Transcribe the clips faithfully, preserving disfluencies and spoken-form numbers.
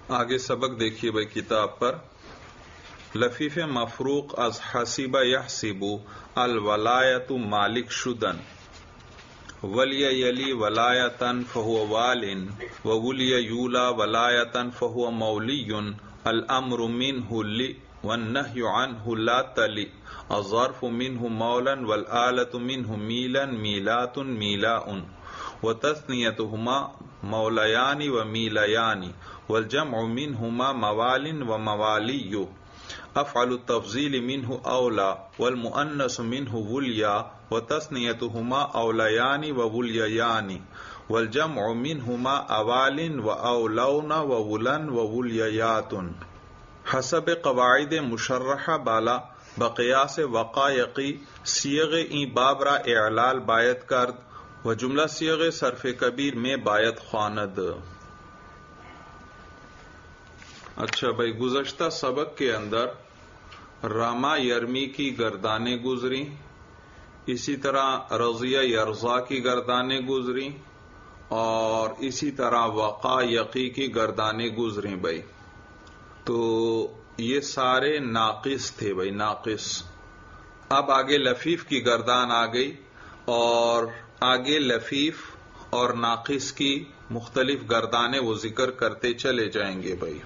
آگے سبق دیکھیے بھائی کتاب پر. لفیف مفروق از حسیب یحسب الولایت مالک شدن ولی یلی ولایتن فهو وال وولی یولا ولایتن فهو مولی الامر منه لی والنهی عنه لا تلی الظرف منه مولا والآلة منه میلا میلات میلاء وتثنیتهما مولیان ومیلیان والجمع منهما موال وموالی افعل التفضیل منه اولا والمؤنث منه ولیا وتثنیتهما اولیان وولیان والجمع منهما اوال واولون وولن وولیات. حسب قواعد مشرحہ بالا بقیاس وقایقی سیغ این باب را اعلال باید کرد و جملہ سیغ صرف کبیر میں باید خواند. اچھا بھائی، گزشتہ سبق کے اندر راما یرمی کی گردانیں گزری، اسی طرح رضیہ یرزا کی گردانیں گزری، اور اسی طرح وقا یقی کی گردانیں گزری بھائی. تو یہ سارے ناقص تھے بھائی، ناقص. اب آگے لفیف کی گردان آ گئی، اور آگے لفیف اور ناقص کی مختلف گردانیں وہ ذکر کرتے چلے جائیں گے بھائی.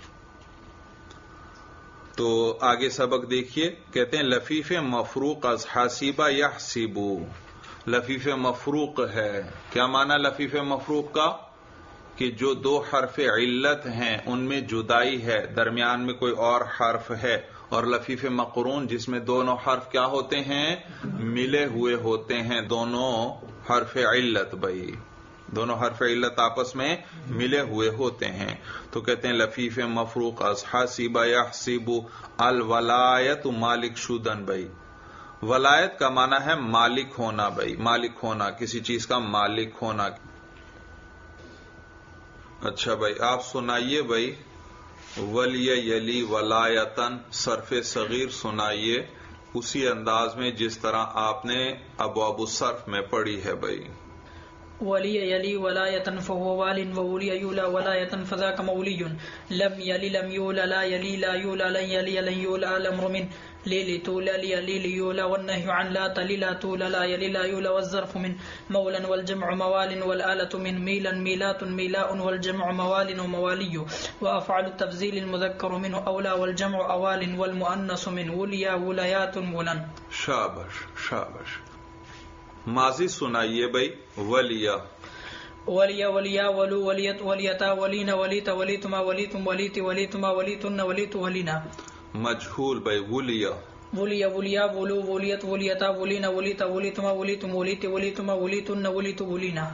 تو آگے سبق دیکھیے، کہتے ہیں لفیف مفروق از حاسبہ یحسب. لفیف مفروق ہے، کیا معنی لفیف مفروق کا؟ کہ جو دو حرف علت ہیں ان میں جدائی ہے، درمیان میں کوئی اور حرف ہے. اور لفیف مقرون جس میں دونوں حرف کیا ہوتے ہیں؟ ملے ہوئے ہوتے ہیں، دونوں حرف علت بھائی، دونوں حرف علت آپس میں ملے ہوئے ہوتے ہیں. تو کہتے ہیں لفیف مفروق از حاسب یحسب الولایت مالک شدن بھائی. ولایت کا معنی ہے مالک ہونا بھائی، مالک ہونا، کسی چیز کا مالک ہونا. اچھا بھائی، آپ سنائیے بھائی ولی یلی ولایتن صرف صغیر سنائیے اسی انداز میں جس طرح آپ نے ابواب الصرف میں پڑھی ہے بھائی. ولی یلی ولایتن فهو وال وولی یولا ولایتن فذاک مولی لم یلی لم یولا لا یلی لا یولا لن یلی لن یولا الامر من لیلی تولا لیلی لیولا والنهی عن لا تلی لا تولا لا یلی لا یولا والظرف من مولا والجمع موال والآلة من میلا میلات میلاء والجمع موال وموالی وافعل التفضیل المذکر منه اولا والجمع اوال والمؤنث من ولیا ولیات ولن. شابش شابش. ماضی سنائیے بھائی ولیا. ولیا ولیا ولو ولیت ولیتا ولینا ولیت ولیتما ولیتم ولیت ولیتما ولیتن ولیت ولینا. مجہول بھائی ولیا. ولیا ولیا ولو ولیت ولیتا ولینا ولیتا ولیتما ولیتم ولیت ولیتما ولیتن ولیت ولینا.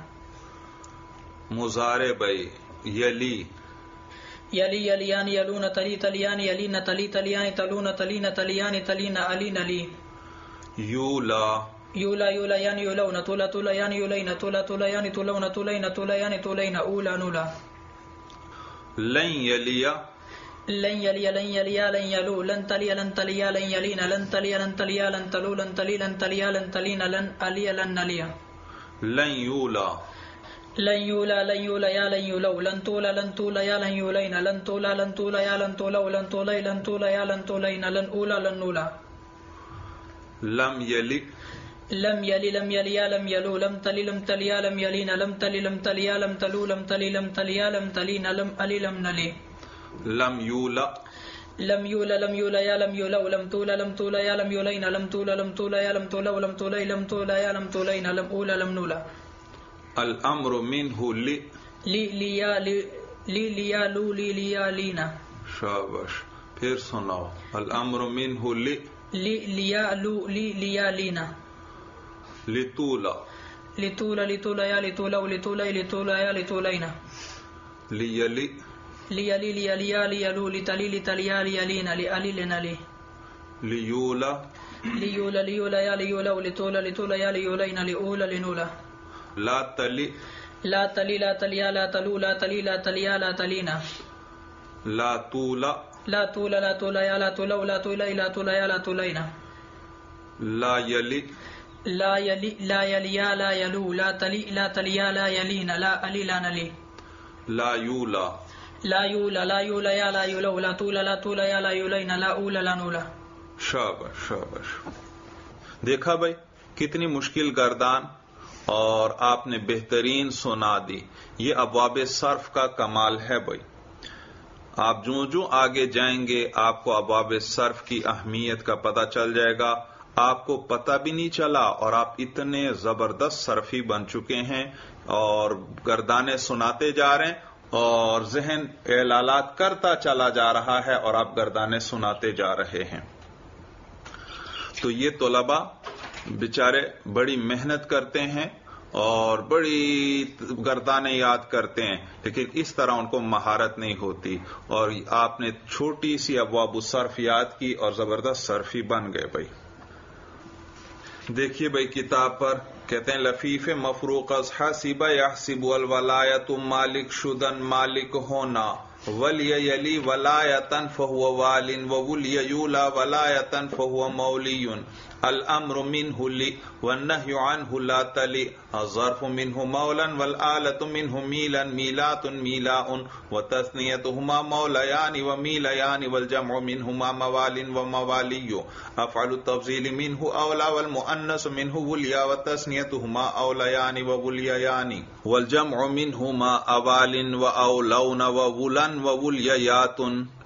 مضارع بھائی یلی. یلی یلیان یلون تلی تلیان یلین تلی تلیان تلون تلین تلیان تلین علین علی. یولا. یولا یولا یعنی یولون تولا تولا یعنی یولین تولا تولا یعنی تولون تولین تولا یعنی تولین اولا نولا. لن یلیا. لن یلیا لن یلیا لن یلو لن تلیا لن تلیا لن یلین لن تلیا لن تلیا لن تلو لن تلی لن تلیا لن تلین لن علی لن نلیا. لن یولا. لن یولا لن یولا یا لن یولو لن تولا لن تولا یا لن یولین لن تولا لن تولا یا لن تولو لن تولی لن تولا یا لن تولین لن اولا لن نولا. لم یلی. لم یلی لم یلیا لم یلو لم تلی لم تلیا لم یلین لم تلی لم تلیا لم تلو لم تلی لم تلیا لم تلین لم علی لم نلی. لم یولا. لم یولا لم یولا یا لم یولو لم تولا لم تولا یا لم یولین لم تولا لم تولا یا لم تولو لم تولی لم تولا یا لم تولین لم اولا لم نولا. الامر منه لی. لی لیا لی لیا لو لی لیا لینا. شاباش. پھر سناؤ الامر منه لی. لی لیا لو لی لیا لینا. لطولا. لطولا لطولا یا لطولا لطولا لطولا یا لطولینا. لیلی. لیلی لیلیا لیلو لتلی لتلیا لیلینا لیلی لنلی. لیولا. لیولا لیولا یا لیولا لطولا لطولا یا لیولینا لیولا لنولا. لا تلی. لا تلی لا تلیا لا تلو لا تلی لا تلیا لا تلینا. لا تولا. لا تولا لا تولا یا لا تولو لا تولا لا تولا یا لا تولینا. لا یلی. لا یلی لا یلیا لا یلو لا تلی لا تلیا لا یلین لا علی لا نلی. لا یولا. لا یولا لا یولا یا لا یولا لا تولا لا تولا یا لا یولین لا اولا لا نولا. شاباش شاباش. دیکھا بھائی کتنی مشکل گردان اور آپ نے بہترین سنا دی. یہ ابواب صرف کا کمال ہے بھائی. آپ جو جو آگے جائیں گے آپ کو ابواب صرف کی اہمیت کا پتہ چل جائے گا. آپ کو پتہ بھی نہیں چلا اور آپ اتنے زبردست صرفی بن چکے ہیں اور گردانے سناتے جا رہے ہیں اور ذہن اعلالات کرتا چلا جا رہا ہے اور آپ گردانے سناتے جا رہے ہیں. تو یہ طلباء بیچارے بڑی محنت کرتے ہیں اور بڑی گردانے یاد کرتے ہیں لیکن اس طرح ان کو مہارت نہیں ہوتی اور آپ نے چھوٹی سی ابواب الصرف یاد کی اور زبردست صرفی بن گئے بھائی. دیکھیے بھائی کتاب پر کہتے ہیں لفیف مفروق از حسب یحسب الولایت مالک شدن مالک ہونا ولی یلی ولایتن فہو والن وولی یولا ولایتن فہو مولی الامر منہ لی والنہی عنہ لا تلی الظرف منہ مولا والآلت منہ میلا میلات میلاء وتثنیتہما مولیان ومیلیان والجمع منہما موال وموالی افعل التفضیل منہ اولا والمؤنث منہ ولیا وتثنیتہما اولیان وولیان والجمع منہما اوال واولون وولن وولیات.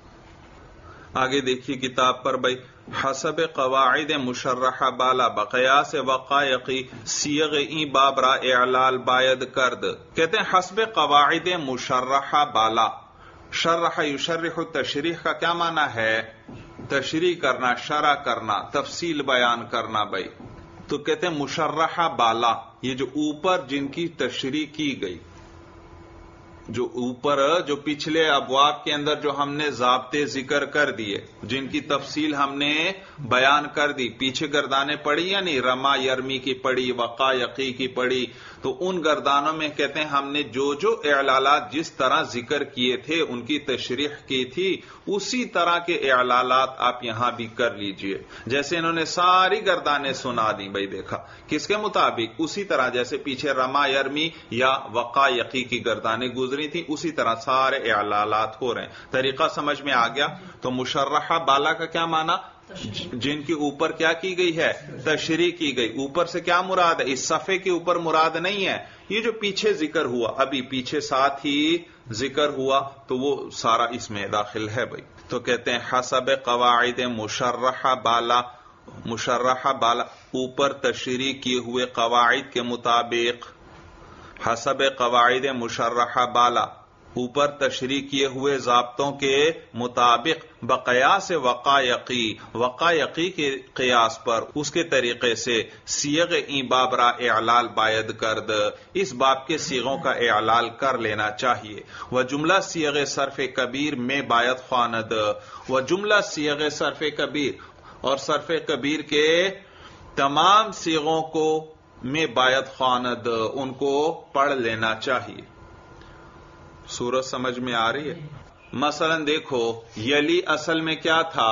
آگے دیکھیے کتاب پر بھائی حسب قواعد مشرحہ بالا بقیاس وقائقی سیغ این باب را اعلال باید کرد. کہتے ہیں حسب قواعد مشرحہ بالا. شرح یشرح تشریح کا کیا معنی ہے؟ تشریح کرنا، شرح کرنا، تفصیل بیان کرنا بھائی. تو کہتے ہیں مشرحہ بالا یہ جو اوپر جن کی تشریح کی گئی، جو اوپر جو پچھلے ابواب کے اندر جو ہم نے ضابطے ذکر کر دیے، جن کی تفصیل ہم نے بیان کر دی. پیچھے گردانے پڑی یا نہیں؟ رما یرمی کی پڑی، وقایقی کی پڑی. تو ان گردانوں میں کہتے ہیں ہم نے جو جو اعلالات جس طرح ذکر کیے تھے ان کی تشریح کی تھی اسی طرح کے اعلالات آپ یہاں بھی کر لیجئے. جیسے انہوں نے ساری گردانیں سنا دی بھائی، دیکھا کس کے مطابق؟ اسی طرح جیسے پیچھے رما یرمی یا وقایقی کی گردانیں گزری تھی اسی طرح سارے اعلالات ہو رہے ہیں. طریقہ سمجھ میں آ گیا؟ تو مشرحہ بالا کا کیا معنی؟ جن کے اوپر کیا کی گئی ہے؟ تشریح کی گئی. اوپر سے کیا مراد ہے؟ اس صفحے کے اوپر مراد نہیں ہے یہ جو پیچھے ذکر ہوا، ابھی پیچھے ساتھ ہی ذکر ہوا تو وہ سارا اس میں داخل ہے بھائی. تو کہتے ہیں حسب قواعد مشرحہ بالا. مشرحہ بالا اوپر تشریح کیے ہوئے قواعد کے مطابق. حسب قواعد مشرحہ بالا اوپر تشریح کیے ہوئے ضابطوں کے مطابق بقیاس وقایقی وقایقی کے قیاس پر اس کے طریقے سے سیغ این باب را اعلال باید کرد. اس باب کے سیغوں کا اعلال کر لینا چاہیے. و جملہ سیغ صرف کبیر میں باید خواند. و جملہ سیغ صرف کبیر اور صرف کبیر کے تمام سیغوں کو میں باید خواند، ان کو پڑھ لینا چاہیے. سورت سمجھ میں آ رہی ہے؟ مثلا دیکھو یلی اصل میں کیا تھا؟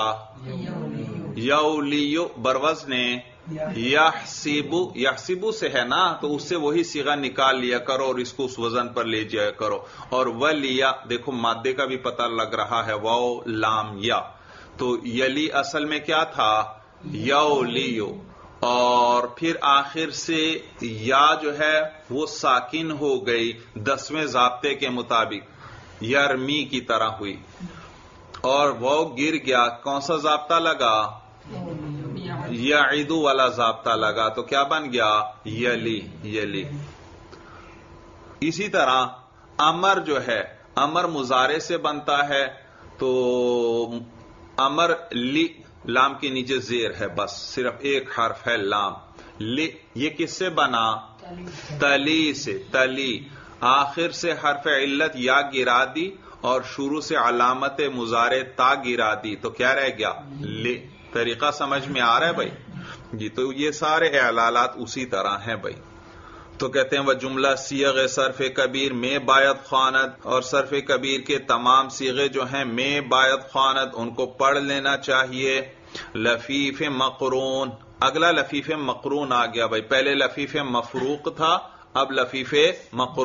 یولیو بروزن یحسبو. یحسبو سے ہے نا تو اس سے وہی صیغہ نکال لیا کرو اور اس کو اس وزن پر لے جایا کرو. اور ولیا دیکھو مادے کا بھی پتہ لگ رہا ہے، واو لام یا. تو یلی اصل میں کیا تھا؟ یولیو. اور پھر آخر سے یا جو ہے وہ ساکن ہو گئی دسویں ضابطے کے مطابق، یرمی کی طرح ہوئی اور وہ گر گیا. کون سا ضابطہ لگا؟ یعیدو والا ضابطہ لگا تو کیا بن گیا؟ یلی. یلی. اسی طرح امر جو ہے امر مضارع سے بنتا ہے تو امر لی لام کے نیچے زیر ہے، بس صرف ایک حرف ہے لام. لی یہ کس سے بنا؟ تلی سے. تلی آخر سے حرف علت یا گرا دی اور شروع سے علامت مضارع تا گرا دی تو کیا رہ گیا؟ لی. طریقہ سمجھ میں آ رہا ہے بھائی جی؟ تو یہ سارے اعلالات اسی طرح ہیں بھائی. تو کہتے ہیں وہ جملہ سیغ صرف کبیر میں باید خواند، اور صرف کبیر کے تمام صیغے جو ہیں میں باید خواند ان کو پڑھ لینا چاہیے. لفیف مقرون. اگلا لفیف مقرون آ گیا بھائی. پہلے لفیف مفروق تھا، اب لفیف مقرون.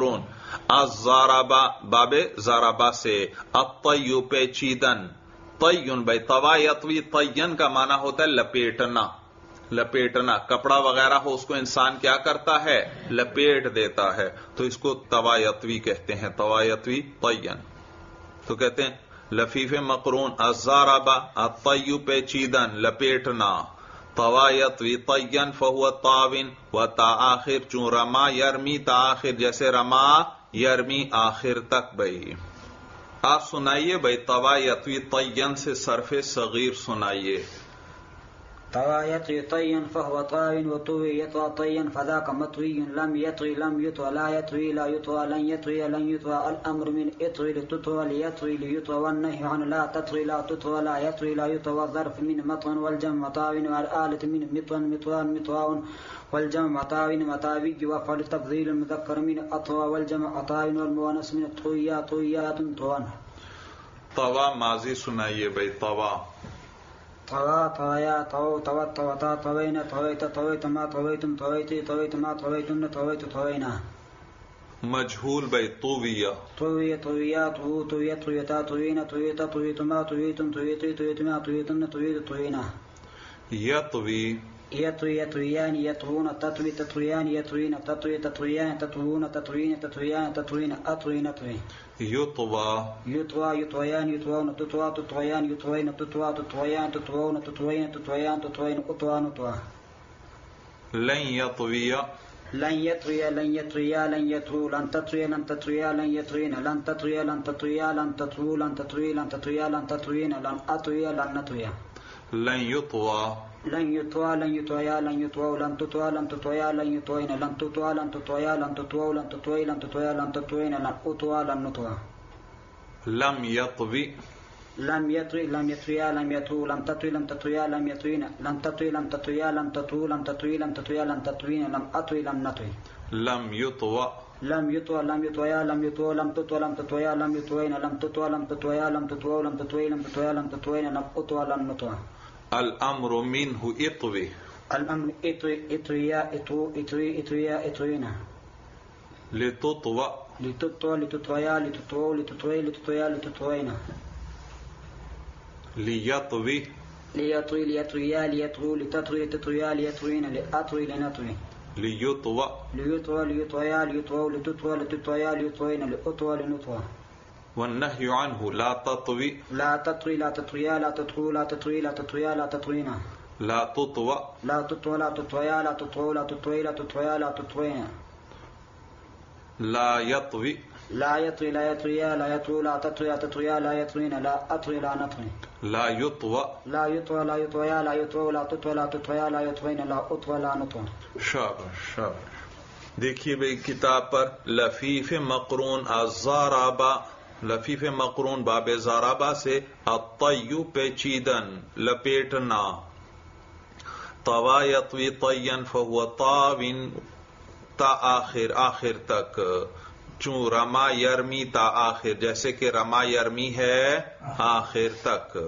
الزاربا باب زاربا سے، الطی پیچیدن، طیّن بھائی طوا یطوی، طیّن کا معنی ہوتا ہے لپیٹنا، لپیٹنا، کپڑا وغیرہ ہو اس کو انسان کیا کرتا ہے؟ لپیٹ دیتا ہے، تو اس کو طوا یطوی کہتے ہیں، طوا یطوی طیّن۔ تو کہتے ہیں لفیف مقرون، الزاربا الطی پیچیدن لپیٹنا، طوا یطوی طیّن فہو طاون، و تا آخر چون رما یرمی تا آخر، جیسے رما یرمی آخر تک۔ بھائی آپ سنائیے بھائی طوا یطوی طیّن سے صرف صغیر سنائیے۔ طوى يطوي طيا فهو طاو، وطوي يطوى طيا فذاك مطوي، لم يطوي لم يطوى لا يطوي لا يطوى لن يطوي لن يطوى، الأمر من اطوي لتطوى ليطوي ليطوى، والنهي عن لا تطوي لا تطوى لا يطوي لا يطوى، والظرف من مطون والجمع طاو، والآلة من مطون مطوان مطواء، والجمع طاو مطاوي، وفعل تفضيل المذكر من أطوى، والجمع طاو، والمؤنث من طويا طويات طوان۔ طوا ماضی سنائیے بھائی، طوا طوا طويا طو طوت طوتا طوينا طويت طويت ما طويتم طويتي طويت ما طويتن طويت طوينا۔ مجهول بھائی طویہ، طوي طويا طو طويت طويتا طوينا طويت طويت ما طويتم طويتي طويت ما طويتن طويت طوينا۔ یطوی يطوي يطويان يطوون تطوي تطويان يطوين تطوي تطويان تطوون تطوين تطويان تطوين أطوي نطوي۔ یطوی يطوى يطويان يطوون تطوى تطويان يطوين تطوى تطويان تطوون تطوين تطويان تطوين أطوى نطوى۔ لن یطوی لن يطوي لن يطويا لن يطوو لن تطوي لن تطويا لن يطوين لن تطوي لن تطويا لن تطوو لن تطوي لن تطويا لن تطوين لن أطوي لن نطويا۔ لن یطوی لن يطوى لن يطويا لن يطووا لن تطوى لن تطويا لن يطوين لن تطوى لن تطويا لن تطووا لن تطوي لن تطويا لن تطوين لن أطوى لن نطوى۔ لم یطوی لم يطوي لم يطويا لم يطوو لم تطوي لم تطويا لم يطوين لم تطوي لم تطويا لم تطوو لم تطوي لم تطويا لم تطوين لم أطوي لم نطوي۔ لم یطوی لم يطوى لم يطويا لم يطووا لم تطوى لم تطويا لم يطوين لم تطوى لم تطويا لم تطووا لم تطوي لم تطويا لم تطوين لم أطوى لم نطوى۔ الامر منه اطوی الأمر إطوي إطويا إطو إطوي إطويا إطوينا۔ لتطوى لتطوى لتطويا لتطووا لتطوي لتطويا لتطوينا۔ لیطوی ليطوي ليطويا ليطووا لتطوي لتطويا ليطوين لأطوي لنطوي۔ لیطوى ليطوى ليطويا ليطووا لتطوى لتطويا ليطوين لأطوى لنطوى۔ والنهي عنه لا تطوي لا تطوي لا تطويا لا تطووا لا تطوي لا تطويا لا تطوينا۔ لا تطوى لا تطوى لا تطويا لا تطووا لا تطوي لا تطويا لا تطوينا۔ لا يطوي لا يطوي لا يطويا لا يطووا لا تطوي لا تطويا لا يطوين لا أطوي لا نطوي۔ لا يطوى لا يطوى لا يطويا لا يطووا لا تطوي لا تطويا لا يطوين لا أطوى لا نطوى۔ شاباش شاباش۔ دیکھیے بھئی کتاب پر لفیف مقرون الزارابا، لفیف مقرون باب زارابا سے الطی پیچیدن لپیٹنا، طوا یطوی طین فہو طاون تا آخر آخر تک، چون رما یرمی تا آخر، جیسے کہ رما یرمی ہے آخر تک،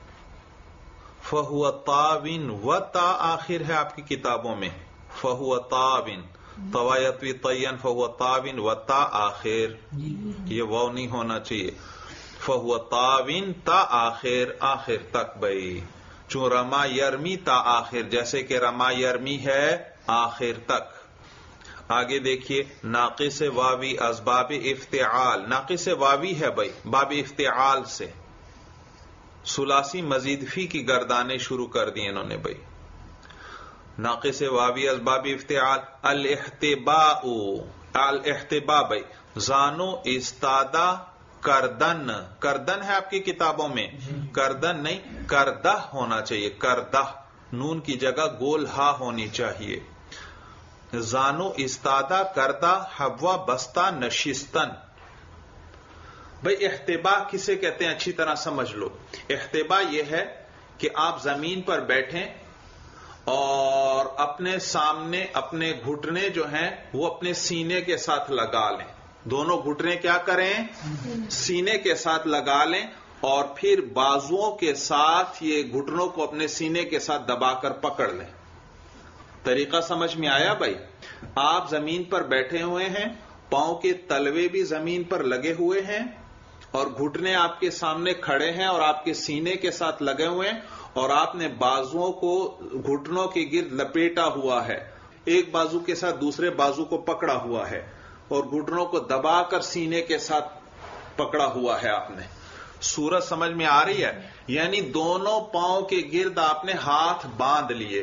فہو طاون و تا آخر ہے آپ کی کتابوں میں، فہو طاون، طوا یطوی طین فہو طاون و تا آخر، یہ واو نہیں ہونا چاہیے، فہو طاون تا آخر آخر تک بھائی، چون رما یرمی تا آخر، جیسے کہ رما یرمی ہے آخر تک۔ آگے دیکھیے ناقص واوی اسباب افتعال، ناقص واوی ہے بھائی باب افتعال سے، ثلاثی مزید فی کی گردانے شروع کر دی انہوں نے بھائی۔ ناقص واوی اسباب افتعال، الاحتباء، الاحتباء بھائی زانو استادا کردن، کردن ہے آپ کی کتابوں میں، کردن نہیں کردہ ہونا چاہیے، کردہ، نون کی جگہ گول ہا ہونی چاہیے۔ زانو استادا کردہ حوا بستہ نشستن، بھئی احتباء کسے کہتے ہیں اچھی طرح سمجھ لو۔ احتباء یہ ہے کہ آپ زمین پر بیٹھیں اور اپنے سامنے اپنے گھٹنے جو ہیں وہ اپنے سینے کے ساتھ لگا لیں، دونوں گھٹنے کیا کریں سینے کے ساتھ لگا لیں، اور پھر بازوؤں کے ساتھ یہ گھٹنوں کو اپنے سینے کے ساتھ دبا کر پکڑ لیں۔ طریقہ سمجھ میں آیا بھائی؟ آپ زمین پر بیٹھے ہوئے ہیں پاؤں کے تلوے بھی زمین پر لگے ہوئے ہیں اور گھٹنے آپ کے سامنے کھڑے ہیں اور آپ کے سینے کے ساتھ لگے ہوئے ہیں اور آپ نے بازوؤں کو گھٹنوں کے گرد لپیٹا ہوا ہے، ایک بازو کے ساتھ دوسرے بازو کو پکڑا ہوا ہے اور گھٹنوں کو دبا کر سینے کے ساتھ پکڑا ہوا ہے آپ نے. صورت سمجھ میں آ رہی ہے؟ یعنی دونوں پاؤں کے گرد آپ نے ہاتھ باندھ لیے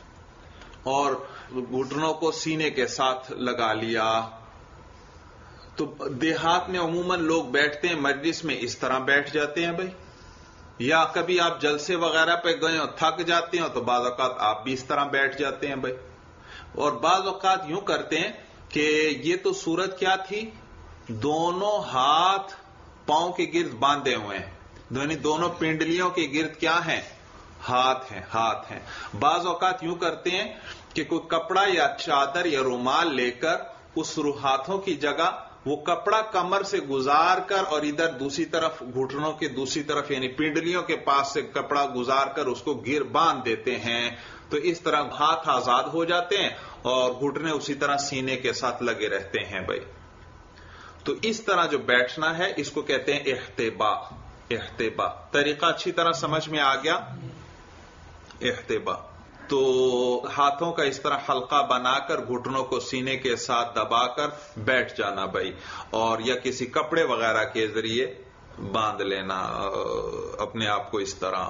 اور گھٹنوں کو سینے کے ساتھ لگا لیا. تو دیہات میں عموماً لوگ بیٹھتے ہیں مجلس میں اس طرح بیٹھ جاتے ہیں بھائی، یا کبھی آپ جلسے وغیرہ پہ گئے ہو تھک جاتے ہیں تو بعض اوقات آپ بھی اس طرح بیٹھ جاتے ہیں بھائی. اور بعض اوقات یوں کرتے ہیں کہ یہ تو صورت کیا تھی، دونوں ہاتھ پاؤں کے گرد باندھے ہوئے ہیں، یعنی دونوں پنڈلیوں کے گرد کیا ہیں، ہاتھ ہیں ہاتھ ہیں. بعض اوقات یوں کرتے ہیں کہ کوئی کپڑا یا چادر یا رومال لے کر اس ہاتھوں کی جگہ وہ کپڑا کمر سے گزار کر اور ادھر دوسری طرف گھٹنوں کے دوسری طرف یعنی پنڈلیوں کے پاس سے کپڑا گزار کر اس کو گر باندھ دیتے ہیں. تو اس طرح ہاتھ آزاد ہو جاتے ہیں اور گھٹنے اسی طرح سینے کے ساتھ لگے رہتے ہیں بھائی. تو اس طرح جو بیٹھنا ہے اس کو کہتے ہیں احتبا. احتبا طریقہ اچھی طرح سمجھ میں آ گیا. احتبا تو ہاتھوں کا اس طرح حلقہ بنا کر گھٹنوں کو سینے کے ساتھ دبا کر بیٹھ جانا بھائی، اور یا کسی کپڑے وغیرہ کے ذریعے باندھ لینا اپنے آپ کو اس طرح.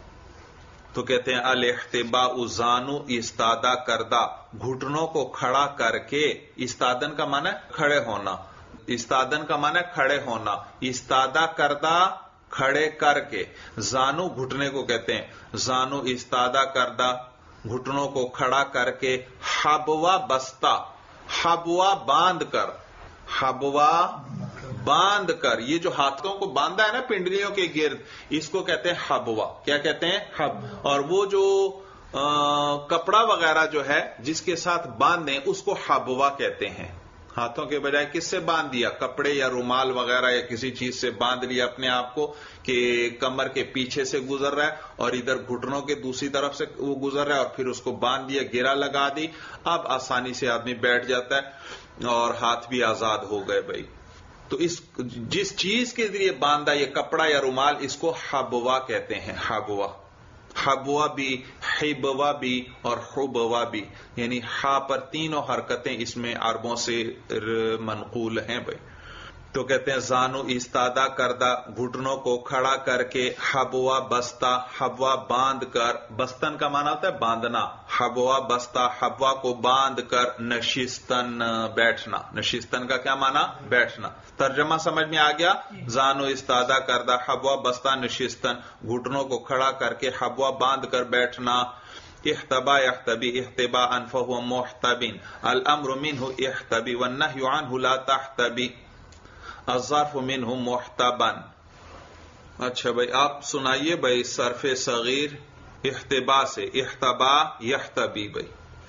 تو کہتے ہیں الاحتباء زانو استادہ کردہ، گھٹنوں کو کھڑا کر کے. استادن کا معنی کھڑے ہونا، استادن کا معنی کھڑے ہونا، استادہ کردہ کھڑے کر کے. زانو گھٹنے کو کہتے ہیں، زانو استادہ کردہ گھٹنوں کو کھڑا کر کے. حبوا بستہ، حبوا باندھ کر، حبوا باندھ کر. یہ جو ہاتھوں کو باندھا ہے نا پنڈلیوں کے گرد اس کو کہتے ہیں حبوا. کیا کہتے ہیں؟ حب. اور وہ جو کپڑا وغیرہ جو ہے جس کے ساتھ باندھیں اس کو حبوا کہتے ہیں. ہاتھوں کے بجائے کس سے باندھ دیا؟ کپڑے یا رومال وغیرہ یا کسی چیز سے باندھ لیا اپنے آپ کو کہ کمر کے پیچھے سے گزر رہا ہے اور ادھر گھٹنوں کے دوسری طرف سے وہ گزر رہا ہے اور پھر اس کو باندھ دیا، گرا لگا دی. اب آسانی سے آدمی بیٹھ جاتا ہے اور ہاتھ بھی آزاد ہو گئے بھائی. تو اس جس چیز کے ذریعے باندھا یہ کپڑا یا رومال اس کو حبوا کہتے ہیں. حبوا، حبوا بھی، حبوا بھی اور حبوا بھی، یعنی ہا پر تینوں حرکتیں اس میں عربوں سے منقول ہیں بھائی. تو کہتے ہیں زانو استادہ کردہ گھٹنوں کو کھڑا کر کے. حبوا بستہ، حبوا باندھ کر. بستن کا معنی ہوتا ہے باندھنا. حبوا بستہ حبوا کو باندھ کر. نشستن بیٹھنا. نشستن کا کیا معنی؟ بیٹھنا. ترجمہ سمجھ میں آ گیا؟ زانو استادہ کردہ حبوا بستہ نشستن، گھٹنوں کو کھڑا کر کے حبوا باندھ کر بیٹھنا. احتبا يحتبی احتباء فهو محتب، الامر منه احتبی والنهی عنه لا تحتبی، الظرف منه محتبا. اچھا بھائی آپ سنائیے بھائی صرف صغیر احتبا سے. احتبا يحتبی بھائی.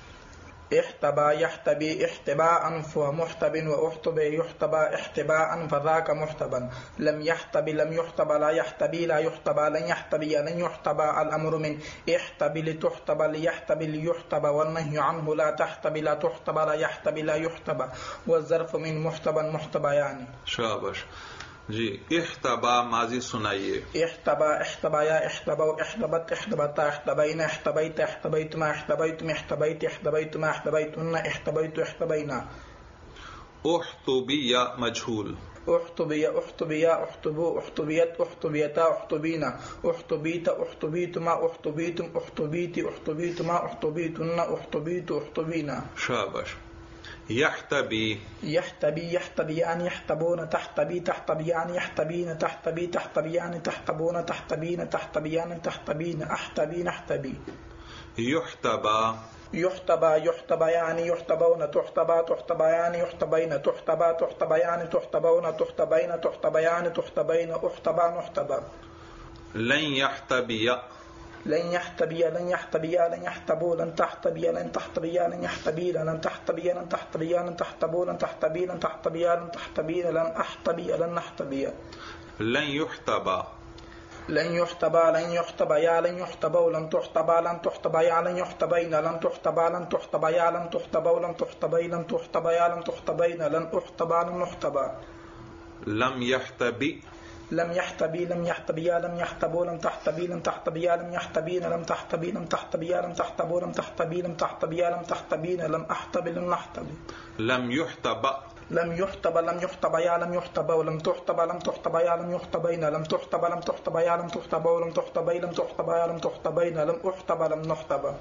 احتبا يحتبي احتباء فهو محتب واحتب يحتبى احتباء فذاك محتبا. لم يحتب لم يحتب لا يحتبي لا يحتبى لن يحتبي لن يحتبى، الامر من احتب لتحتب ليحتب ليحتب، والنهي عنه لا تحتب لا تحتب لا يحتب لا يحتب، والظرف من محتبا محتبيان. شاباش جی. احتبا ماضی سنائیے. احتبا احتبایا احتبوا احتبت احتبتا احتبینا احتبیت احتبیتما احتبیتم احتبیت احتبیتما احتبیتن احتبیت احتبینا. احتبی مجھول. احتبی احتبیا احتبو احتبیت احتبیتا احتبینا احتبیت احتبیتما احتبیتم احتبیت احتبیتما احتبیتن احتبیت احتبینا. شاباش. يحتبي يحتبي يحتبيان يحتبون تحتبي تحتبيان يحتبين تحتبي تحتبيان تحتبون تحتبين تحتبيان تحتبين احتبين احتبي. يحتبى يحتبى يحتبيان يحتبون تحتبى تحتبيان يحتبين تحتبى تحتبيان تحتبون تحتبين تحتبيان تحتبين احتبى نحتبى. لن يحتبي لن يحتبي لن يحتبي لن يحتبوا لن تحتبي لن تحتبي لن يحتبي لن تحتبي لن تحتبي لن تحتبوا لن تحتبي لن تحتبي لن تحتبي لن أحتبي لن نحتبي. لن يحتبى لن يحتبى لن يحتبى يا لن يحتبى لن تحتبى لن تحتبى يا لن يحتبين لن تحتبى لن تحتبى يا لن تحتبى لن تحتبي لن تحتبى يا لن تحتبين لن احتبى لن نحتبى. لم يحتبي لم يحتبي لم يحتبي يا لم يحتبوا لم تحتبي لم تحتبي يا لم يحتبين لم تحتبي لم تحتبي يا لم تحتبوا لم تحتبي لم تحتبي يا لم تحتبين لم أحتبي لم نحتبي. لم يحتبى لم يحتبى لم يحتبى يا لم يحتبى ولم تحتبى لم تحتبى يا لم يحتبين لم تحتبى لم تحتبى يا لم تحتبى ولم تحتبي لم تحتبى يا لم تحتبين لم أحتبى لم نحتبى.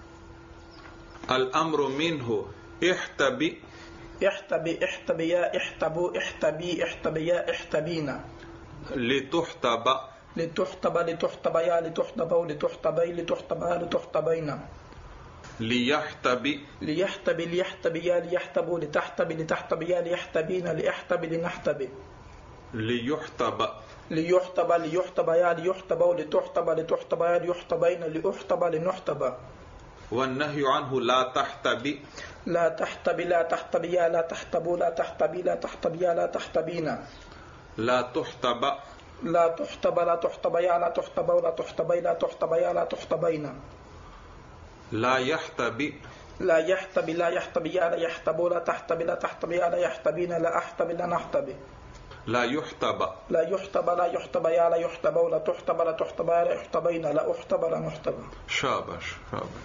الأمر منه احتبي احتبي احتبي يا احتبوا احتبي احتبي يا احتبينا. لتحتبى لتحتبى لتحتبى يا لتحتبوا لتحتبي لتحتبى لتحتبينا. ليحتبي ليحتبي ليحتبي يا ليحتبوا لتحتبي لتحتبي يا ليحتبين ليحتبي لنحتبي. ليحتبى ليحتبى ليحتبى يا ليحتبوا لتحتبى لتحتبى يا ليحتبين لأحتبى لنحتبى. والنهي عنه لا تحتبي لا تحتبي لا تحتبي يا لا تحتبوا لا تحتبي لا تحتبي يا لا تحتبينا. لا تحتبى لا تحتبى لا تحتبى يا لا تحتبوا لا تحتبي لا تحتبى يا لا تحتبينا. لا يحتبي لا يحتبي لا يحتبي يا لا يحتبوا لا تحتبي لا تحتبي يا لا يحتبين لا أحتبي لا نحتبي. لا يحتبى لا يحتبى لا يحتبى يا لا يحتبوا لا تحتبى لا تحتبى يا لا يحتبين لا أحتبى لا نحتبى. شاباش شاباش.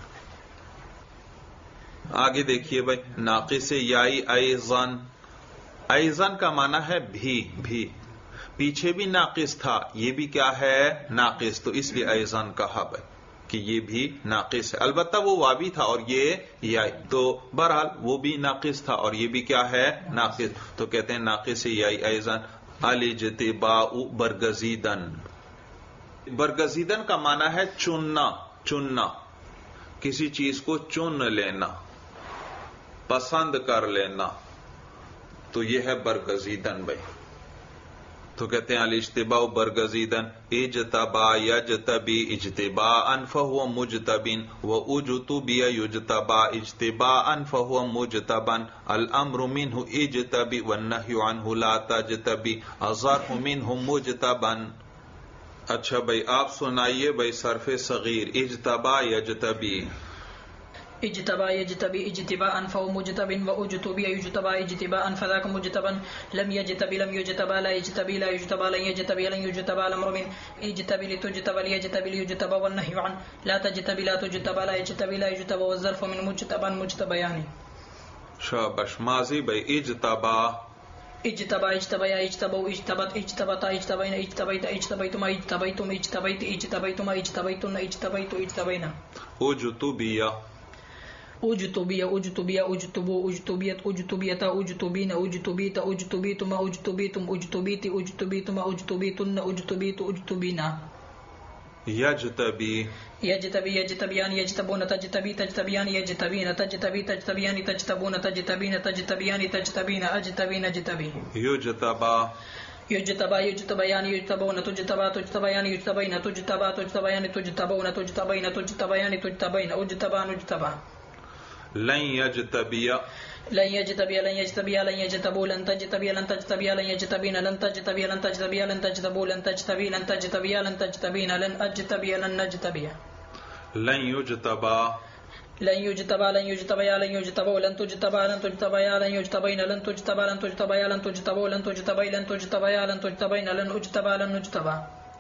آگے دیکھیے بھائی ناقص یائی ایزن. ایزن کا معنی ہے بھی بھی. پیچھے بھی ناقص تھا یہ بھی کیا ہے ناقص تو اس لیے ایزن کہا بھائی کہ یہ بھی ناقص ہے. البتہ وہ واوی تھا اور یہ یائی تو بہرحال وہ بھی ناقص تھا اور یہ بھی کیا ہے ناقص تو کہتے ہیں ناقص یائی ایزن. الاجتباء برگزیدن. برگزیدن کا معنی ہے چننا چننا کسی چیز کو چن لینا پسند کر لینا تو یہ ہے برگزیدن بھائی. تو کہتے ہیں الاجتباء برگزیدن. اجتبا یجتبی اجتباء فہو مجتبن واجتبی یجتبا اجتباء فہو مجتبن. الامر منہ اجتبی والنہی عنہ لا تجتبی الظرف منہ مجتبن. اچھا بھائی آپ سنائیے بھائی صرف صغیر. اجتبا یجتبی اجتبا يجتبي اجتباء فهو مجتب واجتبي يجتبى اجتباء فذاك مجتبا. لم يجتبي لم يجتبى لا يجتبي لا يجتبى لن يجتبي لن يجتبى. الامر من اجتبي لتجتبى ليجتبي ليجتبى والنهي عن لا تجتبي لا تجتبى لا يجتبي لا يجتبى والظرف من مجتبا مجتبيان. شاباش. ماضی بھائی اجتبا اجتبا اجتبا اجتبوا اجتبت اجتبت اجتبين اجتبيت اجتبيتما اجتبيتم اجتبيت اجتبيتما اجتبيتن اجتبيت اجتبينا. اجتبی اجتبی اجتبی اجتبو اجتبیت اجتبیتا اجتبین اجتبیت اجتبیتما اجتبیتم اجتبیت اجتبیتما اجتبیتن اجتبیت اجتبینا. یجتبی یجتبی یجتبیان یجتبون تجتبی تجتبیان یجتبین تجتبی تجتبیان تجتبون تجتبین تجتبیان تجتبین اجتبین اجتبی. یجتبا یجتبا یجتبیان یجتبون تجتبا تجتبیان یجتبین تجتبا تجتبیان تجتبون تجتبین تجتبیان تجتبین اجتبان اجتبا. لن یجتبی لن يجتبي لن يجتبي لن يجتبوا لن تجتبي لن تجتبي لن يجتبين لن تجتبي لن تجتبي لن تجتبوا لن تجتبي لن تجتبي لن تجتبين لن أجتبي لن نجتبي. لن یجتبا لن يجتبى لن يجتبى لن يجتبوا لن تجتبى لن تجتبى لن يجتبين لن تجتبى لن تجتبى لن تجتبوا لن تجتبى لن تجتبى لن تجتبين لن أجتبى لن نجتبى.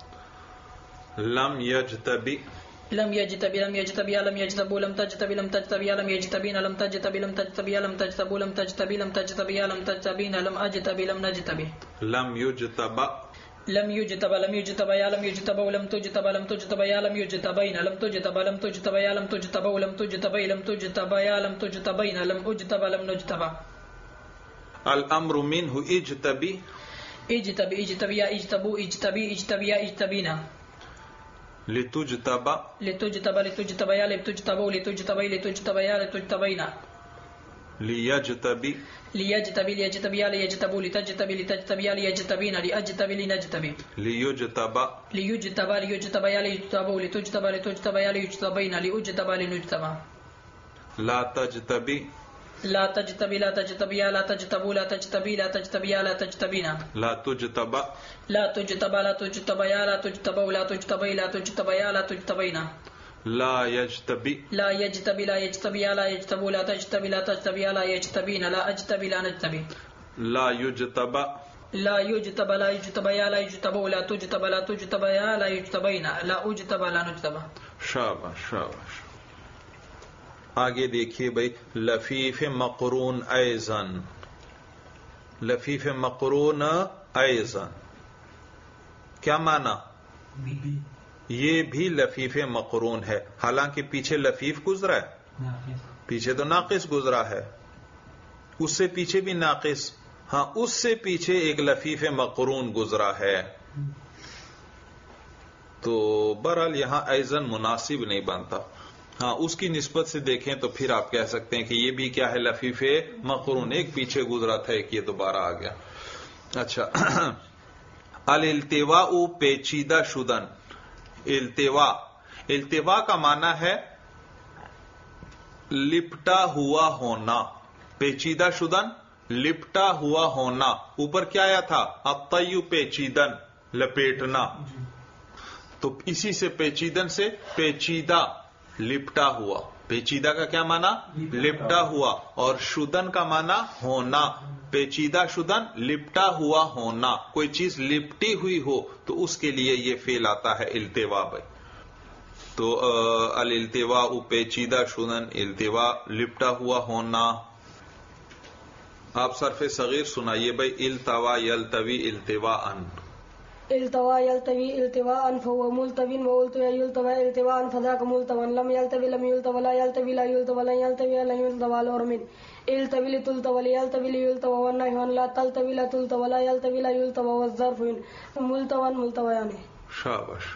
لم یجتبی لم يجتبي لم يجتبي لم يجتبوا لم تجتبي لم تجتبي لم يجتبين لم تجتبي لم تجتبي لم تجتبوا لم تجتبي لم تجتبي لم تجتبين لم أجتبي لم نجتبي. لم یجتبا لم يجتبى لم يجتبى لم يجتبوا لم تجتبى لم تجتبى لم يجتبين لم تجتبى لم تجتبى لم تجتبوا لم تجتبى لم تجتبى لم تجتبين لم أجتبى لم نجتبى. الامر منه اجتبی اجتبي اجتبي اجتبوا اجتبي اجتبي اجتبينا. لتجتبا لتجتبى لتجتبى لتجتبوا لتجتبى لتجتبى لتجتبينا. لیجتبی ليجتبي ليجتبي ليجتبوا لتجتبي لتجتبي ليجتبين لأجتبي لنجتبي. لیجتبا ليجتبى ليجتبى ليجتبوا لتجتبى لتجتبى ليجتبين لأجتبى لنجتبى. لا تجتبی لا تجتبی لا تجتبیا لا تجتبو لا تجتبی لا تجتبیا لا تجتبینا لا تجتبا لا تجتبا لا تجتبیا لا تجتبو لا تجتبی لا تجتبیا لا تجتبینا لا یجتبی لا یجتبی لا یجتبیا لا یجتبو لا تجتبی لا تجتبیا لا یجتبینا لا اجتبی لا نجتبی لا یجتبا لا یجتبا لا یجتبیا لا یجتبو لا تجتبا لا تجتبیا لا یجتبینا لا اجتبا لا نجتبا. شاباش شاباش. آگے دیکھیے بھائی لفیف مقرون ایزن. لفیف مقرون ایزن کیا معنی؟ یہ بھی لفیف مقرون ہے، حالانکہ پیچھے لفیف گزرا ہے، پیچھے تو ناقص گزرا ہے، اس سے پیچھے بھی ناقص، ہاں اس سے پیچھے ایک لفیف مقرون گزرا ہے. تو بہرحال یہاں ایزن مناسب نہیں بنتا. ہاں اس کی نسبت سے دیکھیں تو پھر آپ کہہ سکتے ہیں کہ یہ بھی کیا ہے، لفیف مقرون، ایک پیچھے گزرا تھا ایک یہ دوبارہ آ گیا. اچھا الالتواء پیچیدہ شدن. التوا، التوا کا معنی ہے لپٹا ہوا ہونا. پیچیدہ شدن لپٹا ہوا ہونا. اوپر کیا آیا تھا؟ الطی پیچیدن، لپیٹنا. تو اسی سے پیچیدن سے پیچیدہ، لپٹا ہوا. پیچیدہ کا کیا معنی؟ لپٹا ہوا. اور شدن کا معنی ہونا. پیچیدہ شدن لپٹا ہوا ہونا. کوئی چیز لپٹی ہوئی ہو تو اس کے لیے یہ فعل آتا ہے التوا. بھائی تو الالتواء پیچیدہ شدن، التوا لپٹا ہوا ہونا. آپ صرف صغیر سنائیے بھائی. التوا یلتوی التواء. التوا یلتوی التواء فهو ملتوی والتوى يلتوى التواء فذاك ملتوى. لم يلتوي لم يلتوى لا يلتوي لا يلتوى لن يلتوي لن يلتوى الأمر. التوي لتلتوى ليلتوي ليلتوى والنهي عن لا تلتوي لا تلتوى لا يلتوي لا يلتوى والظرف ملتوى ملتويان. شاباش.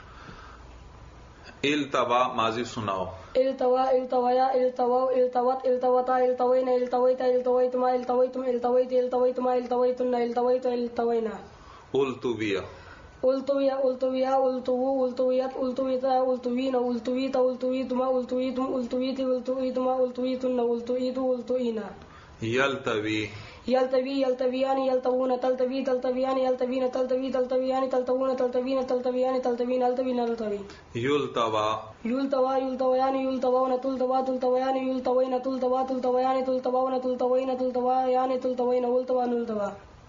التوا ماضی سناؤ. التوا التویا التوا التوت التوتا التوینا التویتا التویتما التویتم التویت التویتما التویتن التویت التوینا. التویا التویا التویا التو التویت التویتا التوینا التویتا التویتما التویتم التویت التویتما التویتن التویت التوینا. یلتوی یلتوی یلتویان یلتوون تلتوی تلتویان یلتوین تلتوی تلتویان تلتوون تلتوین تلتویان تلتوین التوین التوی. یلتوا یلتوا یلتویان یلتوون تلتوا تلتویان یلتوین تلتوا تلتویان تلتوون تلتوین تلتویان تلتوین التوان التوا.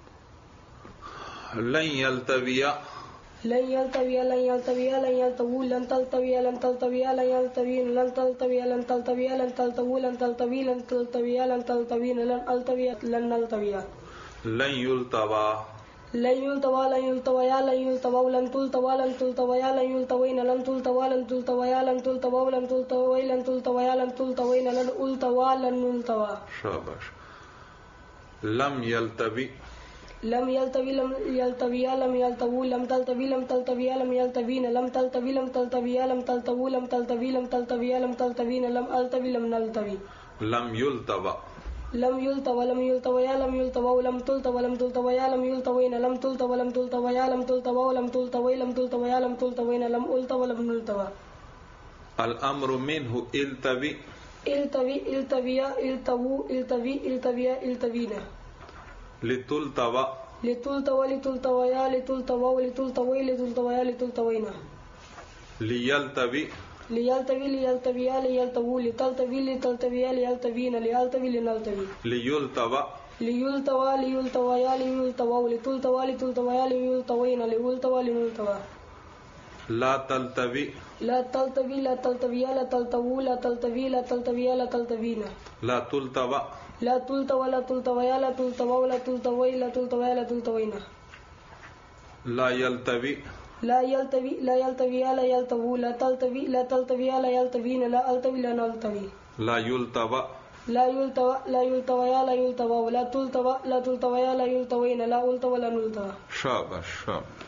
لن یلتویا لن يلتوي لن يلتوي لن يلتوي لن تلتوي لن تلتوي لن يلتوي لن تلتوي لن تلتوي لن تلتوي لن تلتوي لن تلتوي لن تلتوي لن التوي لن نلتوي. لن یلتوا لن يلتوى لن يلتوى لن يلتوى لن تلتوى لن تلتوى لن يلتوين لن تلتوى لن تلتوى لن تلتوى لن تلتوى لن تلتوى لن تلتوين لن التوى لن نلتوى. شاباش. لم یلتوی لم يلتوي لم يلتوي لم يلتوي لم تلتوي لم تلتوي لم يلتوين لم تلتوي لم تلتوي لم تلتوي لم تلتوي لم تلتوي لم تلتوين لم التوي لم نلتوي. لم یلتوا لم يلتوى لم يلتوي لم يلتوى لم تلتوى لم تلتوي لم يلتوين لم تلتوى لم تلتوي لم تلتوى لم تلتوي لم تلتوي لم تلتوين لم التوى لم نلتوى. الامر منه التوی التوي التويا التوو التوي التويا التوينا. لتلتوا لتلتوى لتلتويا لتلتوى لتلتوي لتلتويا لتلتوينا. لیلتوی ليلتوي ليلتويا ليلتوو لتلتوي لتلتويا ليلتوين ليلتوي لنلتوي. لیلتوا ليلتوى ليلتويا ليلتوو لتلتوى لتلتويا ليلتوين ليلتوى لنلتوى. لا تلتوی لا تلتوي لا تلتويا لا تلتوو لا تلتوي لا تلتويا لا تلتوين. لا تلتوا لا تلتوى لا تلتويا لا تلتوو لا تلتوي لا تلتويا لا تلتوين. لا یلتوی لا يلتوي لا يلتويا لا يلتوو لا تلتوي لا تلتويا لا يلتوين لا التوي لا نلتوي. لا یلتوا لا يلتوى لا يلتويا لا يلتوو لا تلتوى لا تلتويا لا يلتوين لا التوى لا نلتوى. شاباش شاباش.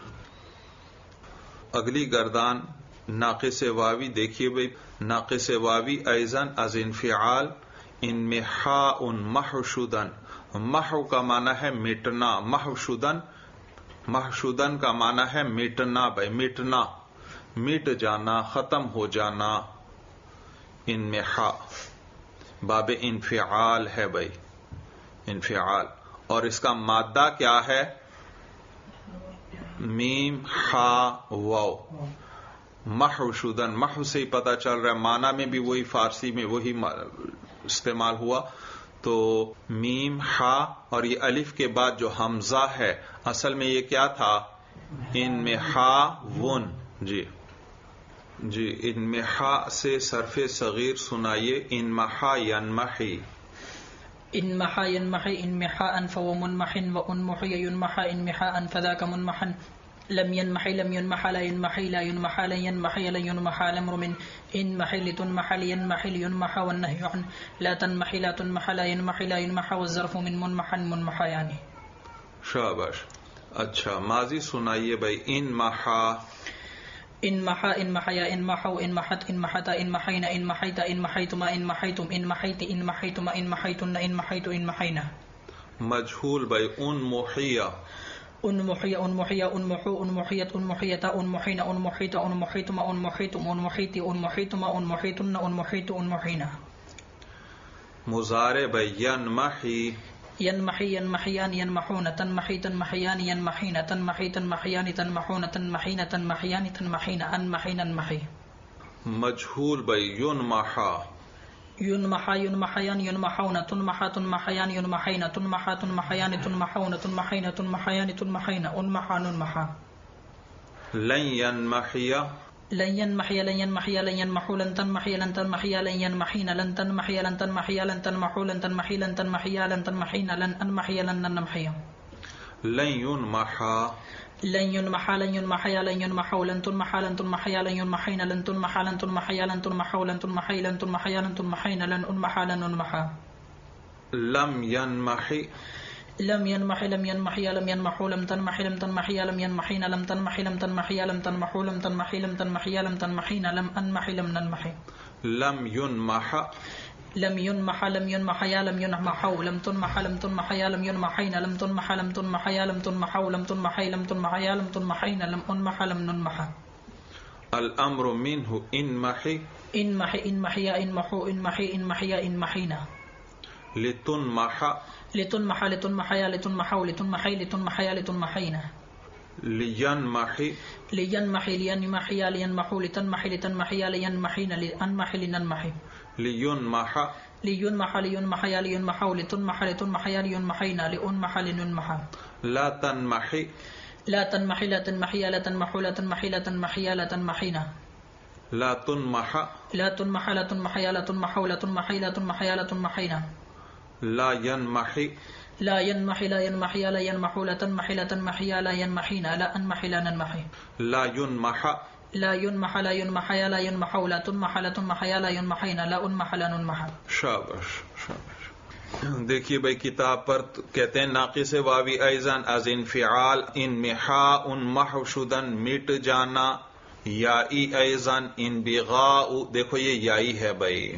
اگلی گردان ناقص واوی دیکھیے بھائی. ناقص واوی ایزن از انفعال ان میں حاء محشودن. محو کا معنی ہے مٹنا. محشودن محشودن کا معنی ہے مٹنا. بھائی مٹنا، مٹ جانا، ختم ہو جانا. ان میں حاء باب انفعال ہے بھائی، انفعال. اور اس کا مادہ کیا ہے؟ میم ہا واو. محو شدن، محو سے ہی پتہ چل رہا ہے، معنی میں بھی وہی، فارسی میں وہی استعمال ہوا. تو میم ہا اور یہ الف کے بعد جو حمزہ ہے، اصل میں یہ کیا تھا؟ ان میں ہا ون. جی جی ان میں ہا سے صرف صغیر سنائیے. ان محا ینمحی. ان محا ینمحی ان محا ان فو منمحن و ان محی ینمحا ان محا ان فذاک منمحن. لم ينمحي لم ينمحى لا ينمحي لا ينمحى لن ينمحي لن ينمحى الأمر من إن محي لتنمحى لينمحي لينمحى والنهي عن لا تنمحي لا تنمحى لا ينمحي لا ينمحى والظرف من منمحن منمحى يعني. شاباش. اچھا ماضی سنائیے بھائی. ان محا ان محا ان محیا ان محو ان محت ان محتا ان محینا ان محیتا ان محیتما ان محیتم ان محیت ان محیتما ان محیتن ان محیت ان محینا. مجہول بھائی. ان محیا ان محیا ان محیا ان محو ان محیت ان محیتا ان محینا ان محیتا ان محیتما ان محیتم ان محیتی ان محیتما ان محیتن ان محیت ان محینا. مضارع بھائی. ینمحی ینمحی ینمحیان ینمحون تنمحی تنمحیان ینمحین تنمحی تنمحیان تنمحون تنمحین تنمحیان تنمحین انمحین انمحی. مجہول بھائی. ینمحا ینمحا ینمحیان ینمحون تنمحا تنمحیان ینمحین تنمحا تنمحیان تنمحون تنمحین تنمحیان تنمحین انمحا ننمحا. لن ینمحی لن ينمحي لن ينمحي لن ينمحو لن تنمحي لن تنمحي لن ينمحين لن تنمحي لن تنمحي لن تنمحو لن تنمحي لن تنمحي لن تنمحين لن أنمحي لن ننمحي. لن ينمحا لن ينمحا لن ينمحي لن ينمحو لن تنمحا لن تنمحي لن ينمحين لن تنمحا لن تنمحي لن تنمحو لن تنمحي لن تنمحي لن تنمحين لن أنمحا لن ننمحا. لم ينمحي لم ينمحي لم ينمحي لم ينمحو لم تنمحي لم تنمحي لم ينمحين لم تنمحي لم تنمحي لم تنمحو لم تنمحي لم تنمحي لم تنمحين لم أنمحي لم ننمحي. لم ينمح لم ينمح لم ينمحي لم ينمحو لم تنمح لم تنمحي لم ينمحين لم تنمح لم تنمحي لم تنمحو لم تنمحي لم تنمحي لم تنمحين لم أنمح لم ننمح. الأمر منه انمحي انمحي انمحي انمحو انمحي انمحي انمحينا. لتنمح لتنمح لتنمحي لتنمحو لتنمحي لتنمحي لتنمحينا. لينمحي لينمحي لينمحي لينمحو لتنمحي لتنمحي لينمحين لأنمحي لننمحي. لينمح لينمح لينمحي لينمحو لتنمح لتنمحي لينمحينا لأنمح لننمح. لا تنمحي لا تنمحي لا تنمحي لا تنمحو لا تنمحي لا تنمحي لا تنمحينا. لا تنمح لا تنمح لا تنمحي لا تنمحو لا تنمحي لا تنمحي لا تنمحينا. لا ينمحي لا ينمحي لا ينمحي لا ينمحو لا تنمحي لا تنمحي لا ينمحينا لا أنمحي لا ننمحي. لا ينمح لا ينمح لا ينمحي لا ينمحو لا تنمح لا تنمحي لا ينمحينا لا أنمح لا ننمح. شاباش شاباش. دیکھیے بھائی کتاب پر کہتے ہیں ناقص واوی ایزن از انفعال انمحا انمحو شدن مٹ جانا یائی ایزن انبغاء. دیکھو یہ یائی ہے بھائی،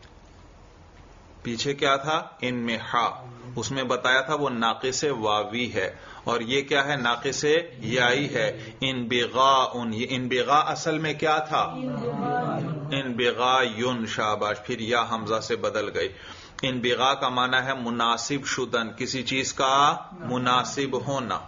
پیچھے کیا تھا؟ انمحا، اس میں بتایا تھا وہ ناقص واوی ہے، اور یہ کیا ہے؟ ناقص یائی ہے. انبغاء، یہ انبغاء اصل میں کیا تھا؟ انبغاء ین. شاباش. پھر یا حمزہ سے بدل گئی. انبغاء کا معنی ہے مناسب شدن، کسی چیز کا مناسب ہونا.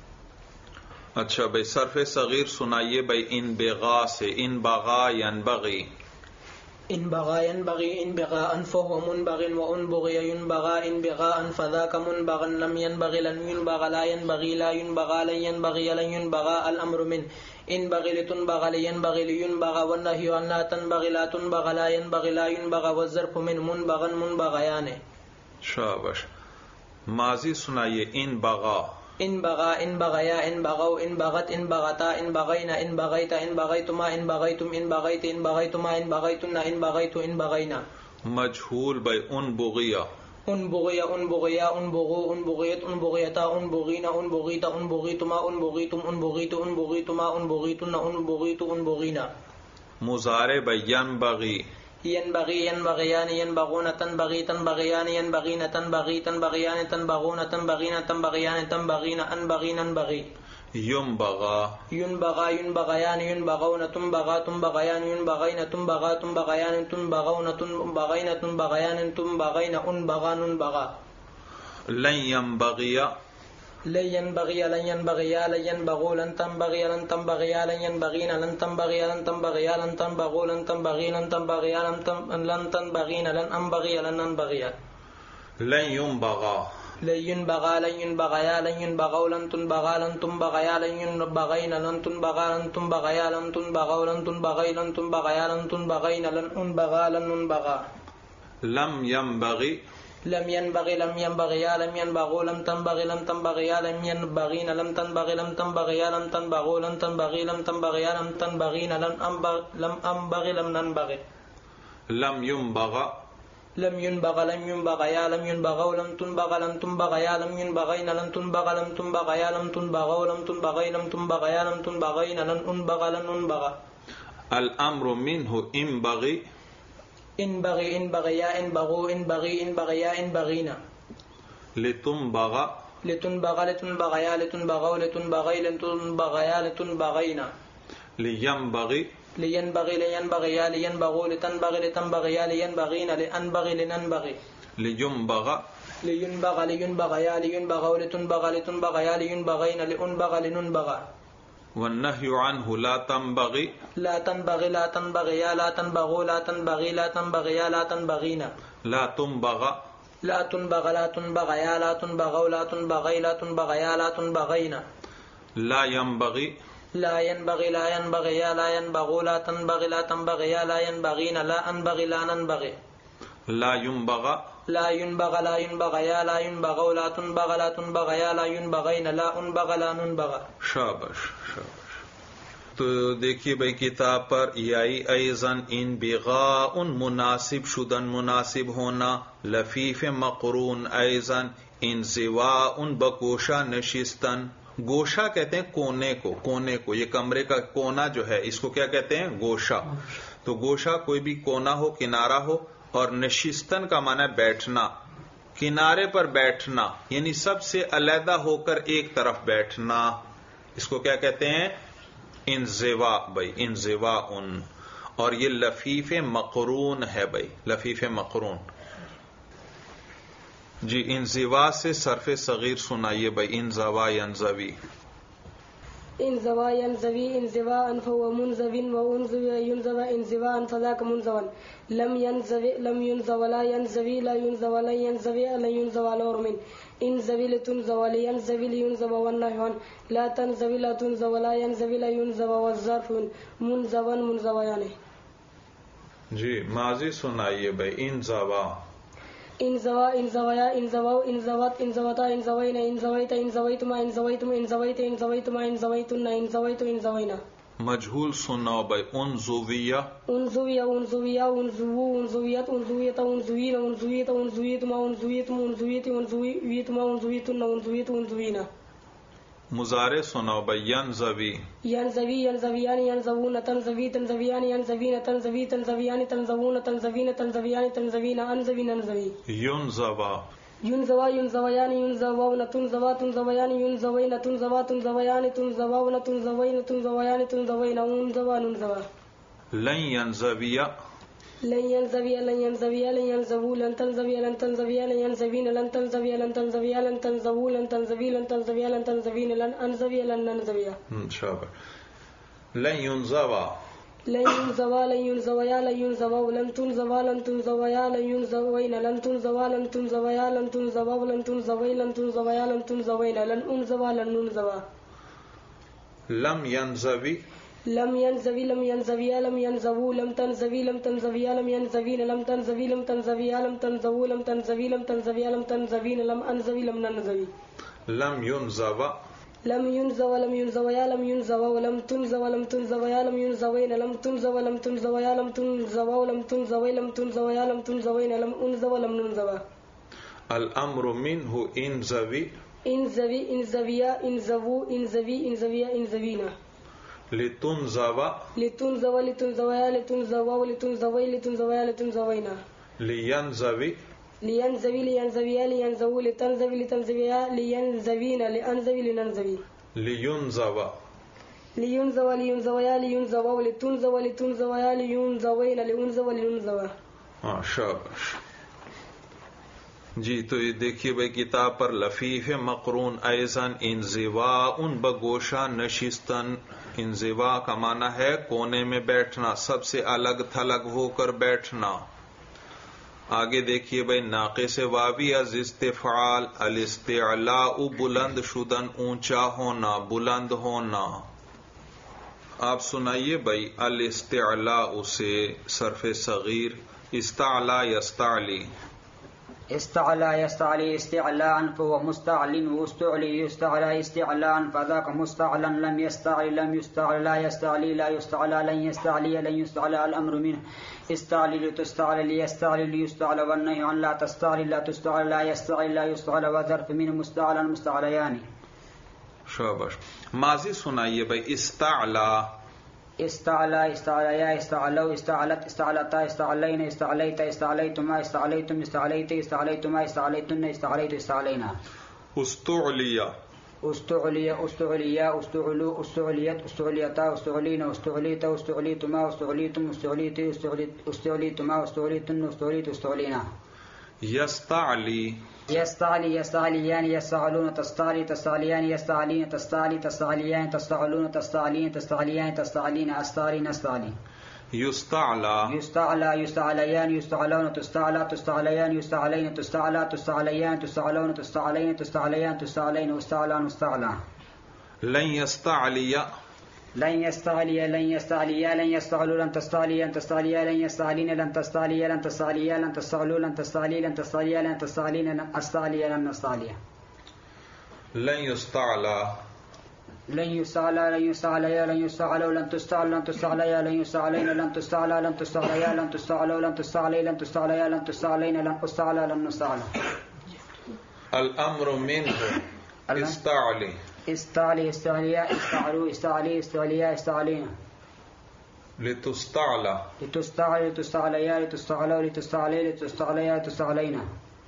اچھا بھائی صرف صغیر سنائیے بھائی. انبغاء سے انبغا ینبغی. انبغى ينبغي انبغاء فهو منبغ وانبغي ينبغى انبغاء فذاك منبغ. لم ينبغي لن ينبغ لا ينبغي لا ينبغى لن ينبغي لن ينبغى الأمر من انبغي لتنبغ لينبغي لينبغى والنهي عن لا تنبغي لا تنبغ لا ينبغي لا ينبغى والظرف من منبغا منبغيان. شاباش. ماضی سنائیے. انبغا ان بغا ان بغیا ان بغو ان بغت ان بغتا ان بغینا ان بغیتا ان بغیتما ان بغیتم ان بغیت ان بغیتما ان بغیتن ان بغیت ان بغینا. مجہول بھائی. ان بغیا ان بغیا ان بغیا ان بغو ان بغیت ان بغیتا ان بغینا ان بغیتا ان بغیتما ان بغیتم ان بغیت ان بغیتما ان بغیتن ان بغیت ان بغینا. مضارع بھائی. ینبغی ينبغي ينبغيان ينبغون تنبغي تنبغيان ينبغين تنبغي تنبغيان تنبغون تنبغين تنبغيان تنبغين أنبغين أنبغي. ينبغى ينبغى ينبغيان ينبغون تنبغى تنبغيان ينبغين تنبغى تنبغيان تنبغون تنبغين تنبغيان تنبغين أنبغى ننبغى لن ينبغي لن ينبغي لن ينبغي لن ينبغوا لن تنبغي لن تنبغي لن ينبغين لن تنبغي لن تنبغي لن تنبغوا لن تنبغي لن تنبغي لن تنبغين لن أنبغي لن أنبغي لن ينبغى لن ينبغى لن ينبغيا لن ينبغوا لن تنبغى لن تنبغيا لن ينبغين لن تنبغى لن تنبغيا لن تنبغوا لن تنبغي لن تنبغيا لن تنبغين لن أنبغى لن أنبغى لم ينبغي لم ينبغي لم ينبغيا لم ينبغوا لم تنبغي لم تنبغيا لم ينبغين لم تنبغي لم تنبغيا لم تنبغوا لم تنبغي لم تنبغيا لم تنبغين لم أنبغ لم أنبغي لم ننبغي لم ينبغى لم ينبغ لم ينبغيا لم ينبغوا لم تنبغ لم تنبغيا لم ينبغين لم تنبغ لم تنبغيا لم تنبغوا لم تنبغي لم تنبغيا لم تنبغين لن أنبغ لن أنبغ الأمر منه انبغي انبغي انبغيا انبغوا انبغي انبغيا انبغينا لتنبغ لتنبغ لتنبغيا لتنبغوا لتنبغي لتنبغيا لتنبغينا لينبغي لينبغي لينبغيا لينبغوا لتنبغي لتنبغيا لينبغين لأنبغي لننبغي لينبغ لينبغ لينبغيا لينبغوا لتنبغ لتنبغيا لينبغين لأنبغ لننبغ والنهي عنه لا تنبغي لا تنبغي لا تنبغيا لا تنبغوا لا تنبغي لا تنبغيا لا تنبغينا لا تنبغ لا تنبغ لا تنبغيا لا تنبغوا لا تنبغي لا تنبغيا لا تنبغينا لا ينبغي لا ينبغي لا ينبغيا لا ينبغوا لا تنبغي لا تنبغيا لا ينبغين لا أنبغي لا ننبغي لا ينبغ لا ينبغ لا ينبغيا لا ينبغوا لا تنبغ لا تنبغيا لا ينبغين لا أنبغ لا ننبغ. شابش شابش. تو دیکھیے بھائی کتاب پر یائی ایزن ان بغاء مناسب شدن مناسب ہونا لفیف مقرون ایزن ان زواء بگوشا نشستن. گوشا کہتے ہیں کونے کو، کونے کو، یہ کمرے کا کونا جو ہے اس کو کیا کہتے ہیں؟ گوشا. تو گوشا کوئی بھی کونا ہو، کنارہ ہو. اور نشستن کا معنی ہے بیٹھنا، کنارے پر بیٹھنا، یعنی سب سے علیحدہ ہو کر ایک طرف بیٹھنا. اس کو کیا کہتے ہیں؟ انزوا. بھائی انزوا ان. اور یہ لفیف مقرون ہے بھائی، لفیف مقرون. جی انزوا سے صرف صغیر سنائیے بھائی. انزوا ینزوی. انزوا ينزوي انزواء فهو منزو وانزوي ينزوى انزواء فذاك منزوا. لم ينزوي لم ينزو لا ينزوي لا ينزو لا ينزوي لا ينزو على من انزوي لتنزو لينزوي لينزو والنهي عن لا تنزوي لا تنزو لا ينزوي لا ينزو والظرف منزوا منزويان. جی ماضی سنائیے بھائی. انزوا انزوا انزویا انزوا انزوات انزوتا انزوینا انزویتا انزویتما انزویتم انزویت انزویتما انزویتن انزویت انزوینا. مجہول سناؤ بھائی. انزویہ انزویا انزویا انزو انزویت انزویتا انزوینا انزویتا انزویتما انزویتم انزویت انزویتما انزویتن انزویت انزوینا. مضارع سناؤ بھائی. ینزوی ینزوی ینزویان ینزوون تنزوی تنزویان ینزوین تنزوی تنزویان تنزوون تنزوین تنزویان تنزوین انزوی ننزوی. ینزوا ینزوا ینزویان ینزوون تنزوا تنزویان ینزوین تنزوا تنزویان تنزوون تنزوین تنزویان تنزوین انزوا ننزوا. لن ینزویہ لن ينزوي لن ينزوي لن ينزووا لن تنزوي لن تنزوي لن ينزوين لن تنزوي لن تنزوي لن تنزووا لن تنزوي لن تنزوي لن تنزوين لن أنزوي لن ننزوي. شابه. لن ينزوا لن ينزوا لن ينزويا لن ينزووا لن تنزوا لن تنزويا لن ينزوين لن تنزوا لن تنزويا لن تنزووا لن تنزوي لن تنزويا لن تنزوين لن أنزوا لن ننزوا. لم ينزوي لم ينزوي لم ينزوي لم ينزووا لم تنزوي لم تنزوي لم ينزوين لم تنزوي لم تنزوي لم تنزووا لم تنزوي لم تنزوي لم تنزوين لم أنزوي لم ننزوي. لم ينزوا لم ينزوا لم ينزويا لم ينزوا لم تنزوا لم تنزويا لم ينزوين لم تنزوا لم تنزويا لم تنزوا لم تنزوي لم تنزويا لم تنزوين لم أنزوا لم ننزوا. الأمر منه انزوي انزوي انزويا انزووا انزوي انزويا انزوينا. لتنزوا لتنزوا لتنزويا لتنزوا لتنزوي لتنزويا لتنزوينا. لينزوي لينزوي لينزويا لينزووا لتنزوي لتنزويا لينزوين لأنزوي لننزوي. لینزوا لينزو لينزو يا لينزو لتنزو لتنزو يا لينزوين لينزو لينزو. ہاں شاباش جی. تو یہ دیکھیے بھائی کتاب پر لفیف مقرون ایزن انزوا ان بگوشا نشستن. انزوا کا معنی ہے کونے میں بیٹھنا، سب سے الگ تھلگ ہو کر بیٹھنا. آگے دیکھیے بھائی ناقص واوی از استفعال الاستعلاء بلند شدن اونچا ہونا بلند ہونا. آپ سنائیے بھائی الاستعلاء سے صرف صغیر استعلا یستعلی. استعلا يستعلي استعلاء فهو مستعل واستعلي يستعلى استعلاء فذاك مستعلا لم يستعل لم يستعل لا يستعلي لا يستعلى لن يستعلي لن يستعلى الأمر منه استعلي لتستعل ليستعلي ليستعل والنهي عن لا تستعل لا تستعل لا يستعل لا يستعل وظرف من مستعلا مستعليان. شاباش. ماضی سنائیے بھائی استعلا استعلا استعليا استعلوا استعلت استعلتا استعلين استعليت استعليتما استعليتم استعليت استعليتما استعليتن استعليت استعلينا. استعلیا استعليا استعليا استعلوا استعليت استعليتا استعلينا استعليت استعليتما استعليتم استعليت استعليتما استعليتن استعليت استعلينا. یستعلی يستعلي يستعليان يستعلون تستعلي تستعليان يستعلين تستعلي تستعليان تستعلون تستعلين تستعليان تستعلين أستعلين أستعلي. یستعلا يستعلى يستعليان يستعلون تستعلى تستعليان يستعلين تستعلى تستعليان تستعلون تستعلين تستعليان تستعلين استعلان استعلى. لن یستعلی لن يستعلي لن يستعليا لن يستعلوا لن تستعلي لن تستعليا لن يستعلين لن تستعليا لن تستعليا لن تستعلوا لن تستعلي لن تستعليا لن تستعلين لن أستعليا لن نستعليا. لن یستعلا لن يستعلى لن يستعليا لن يستعلوا لن تستعل لن تستعليا لن يستعلين لن تستعلى لن تستعليا لن تستعلوا لن تستعلي لن تستعليا لن تستعلين لن أستعلى لن نستعلى. الامر منه استعلی استعلي استعليا استعلوا استعلي استعليا استعلينا. لتستعلا لتستعلي لتستعليا لتستعلوا لتستعلي لتستعليا لتستعلينا.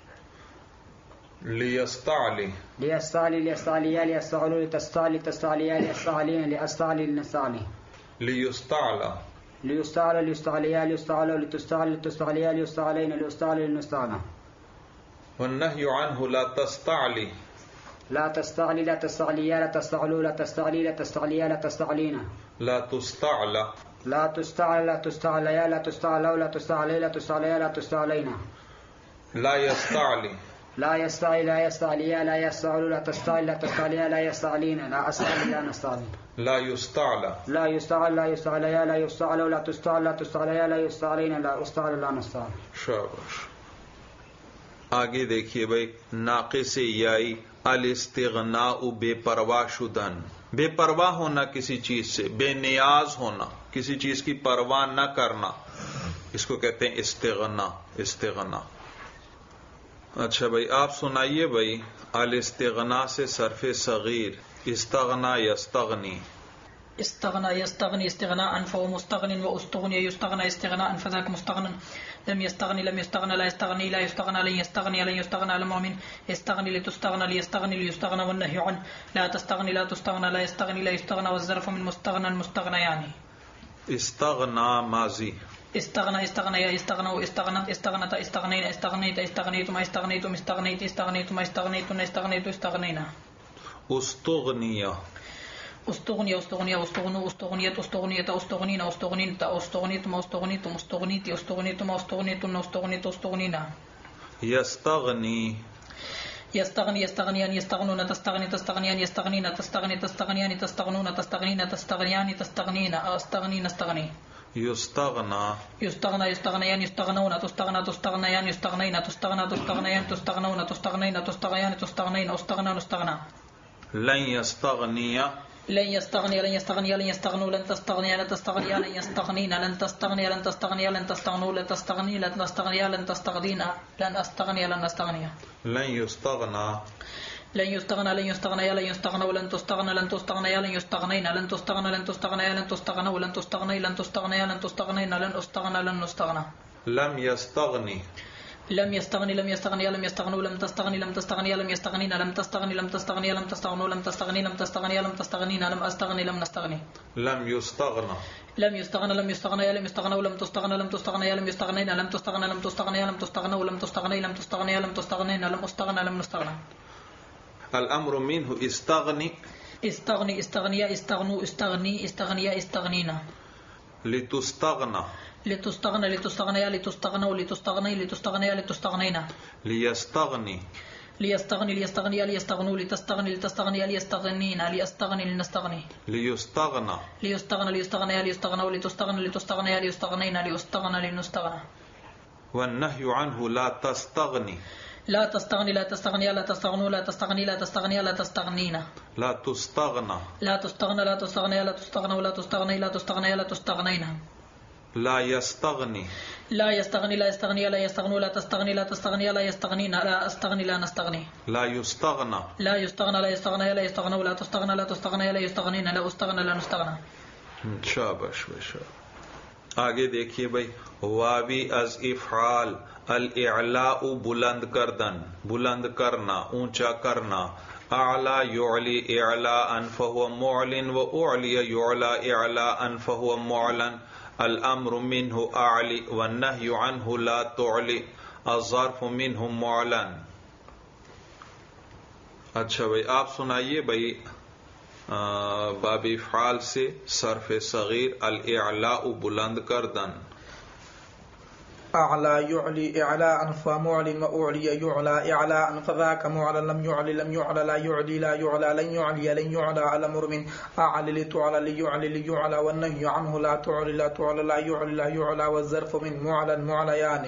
لیستعلی ليستعلي ليستعليا ليستعلوا لتستعلي لتستعليا ليستعلين لأستعلي لنستعلي. لیستعلا ليستعلى ليستعليا ليستعلوا لتستعلي لتستعليا ليستعلين ليستعلي لنستعلى. والنهي عنه لا تستعلی لا تستعلي لا تستعليا لا تستعلوا لا تستعلي لا تستعليا لا تستعلينا. لا تستعلا لا تستعلى لا تستعليا لا تستعلوا لا تستعلي لا تستعليا لا تستعلينا. لا یستعلی لا يستعلي لا يستعليا لا يستعلوا لا تستعلي لا تستعليا لا يستعلينا لا أستعلي لا نستعلي. لا یستعلا لا يستعل لا يستعليا لا يستعلوا لا تستعل لا تستعليا لا يستعلينا لا أستعلي لا نستعلي. شاباش. آگے دیکھیے بھائی ناقص یائی الاستغناء بے پرواہ شدن. بے پرواہ ہونا کسی چیز سے، بے نیاز ہونا، کسی چیز کی پرواہ نہ کرنا، اس کو کہتے ہیں استغنا. استغنا. اچھا بھائی آپ سنائیے بھائی الاستغنا سے صرف صغیر استغنا یستغنی. استغنى يستغني استغناء فهو مستغن واستغني يستغنى استغناء فذاك مستغن. لم يستغني لم يستغنى لا يستغني لا يستغنى لن يستغني لن يستغنى المؤمن. استغني لتستغنى ليستغني ليستغنى والنهي عن لا تستغني لا تستغنى لا يستغني لا يستغنى والظرف من مستغنى المستغنيان. استغنا ماضی استغنى استغنى استغنوا استغنت استغنت استغنينا استغنيت استغنيتم استغنيتم استغنيت استغنيتم استغنيتن استغنيت استغنينا. استغنیہ استغنية استغنية استغنوا استغنيت استغنيت استغنينا استغنيت استغنيتم استغنيتم استغنيت استغنيتم استغنيتن استغنيت استغنينا. یستغنی يستغني يستغنيان يستغنون تستغني تستغنيان يستغنين تستغني تستغنيان تستغنون تستغنين تستغنيان تستغنين استغنين استغني. یستغنا يستغنى يستغنيان يستغنون تستغنى تستغنيان يستغنين تستغنى تستغنيان تستغنون تستغنين تستغنيان تستغنين استغنى استغنى. لن یستغنیہ لن يستغني لن يستغني لن يستغنوا لن تستغني لن تستغني لن يستغنين لن تستغني لن تستغني لن تستغنوا لن تستغني لن تستغني لن تستغنين لن أستغني لن نستغني. لن یستغنا لن يستغنى لن يستغني لن يستغنوا لن تستغنى لن تستغني لن يستغنين لن تستغنى لن تستغني لن تستغنوا لن تستغني لن تستغني لن تستغنين لن أستغنى لن نستغنى. لم یستغنی لم يستغني لم يستغني لم يستغنوا لم تستغني لم تستغني لم يستغنين لم تستغني لم تستغني لم تستغنوا لم تستغني لم تستغني لم تستغنين لم أستغني لم نستغني لم يستغنى لم يستغنى لم يستغنى لم يستغنوا لم تستغنى لم تستغنى لم يستغنين لم تستغنى لم تستغنى لم تستغنوا لم تستغني لم تستغني لم تستغنين لم أستغنى لم نستغنى. الأمر منه استغني استغني استغنيا استغنوا استغني استغنيا استغنينا. لتستغنى لتستغنى لتستغنيا لتستغنوا لتستغني لتستغنيا لتستغنينا. ليستغني ليستغني ليستغنيا ليستغنوا لتستغني لتستغنيا ليستغنينا ليستغني لنستغني. ليستغنى ليستغنى ليستغنيا ليستغنوا لتستغني لتستغنيا ليستغنينا ليستغنى لنستغنى. والنهي عنه لا تستغني لا تستغني لا تستغنيا لا تستغنوا لا تستغني لا تستغنيا لا تستغنينا. لا تستغنى لا تستغنى لا تستغنيا لا تستغنوا لا تستغني لا تستغنيا لا تستغنينا. لا يستغني لا يستغني لا يستغني لا يستغنوا لا تستغني لا تستغني لا يستغنينا لا أستغني لا نستغني. لا يستغنى لا يستغنى لا يستغنى لا يستغنوا لا تستغنى لا تستغني لا يستغنينا لا أستغنى لا نستغنى. شاباش بشا. آگے دیکھیے بھائی واوی از افعال الاعلاء بلند کردن بلند کرنا اونچا کرنا اعلا یعلی اعلاء فهو معلن و اعلی یعلا اعلاء فهو معلن. الامر منه اعلی والنهی عنه لا تعلی الظرف منه معلن. اچھا بھائی آپ سنائیے بھائی باب افعال سے صرف صغیر الاعلاء بلند کردن. اعلا يعلي اعلاء فمعل واعلي يعلى اعلاء فذاك معل لم يعلي لم يعلى لا يعلي لا يعلى لن يعلي لن يعلى الامر من اعلى لتعلى ليعلي ليعلى والنهي عنه لا تعلي لا تعلى لا يعلي لا يعلى والظرف من معل معليان.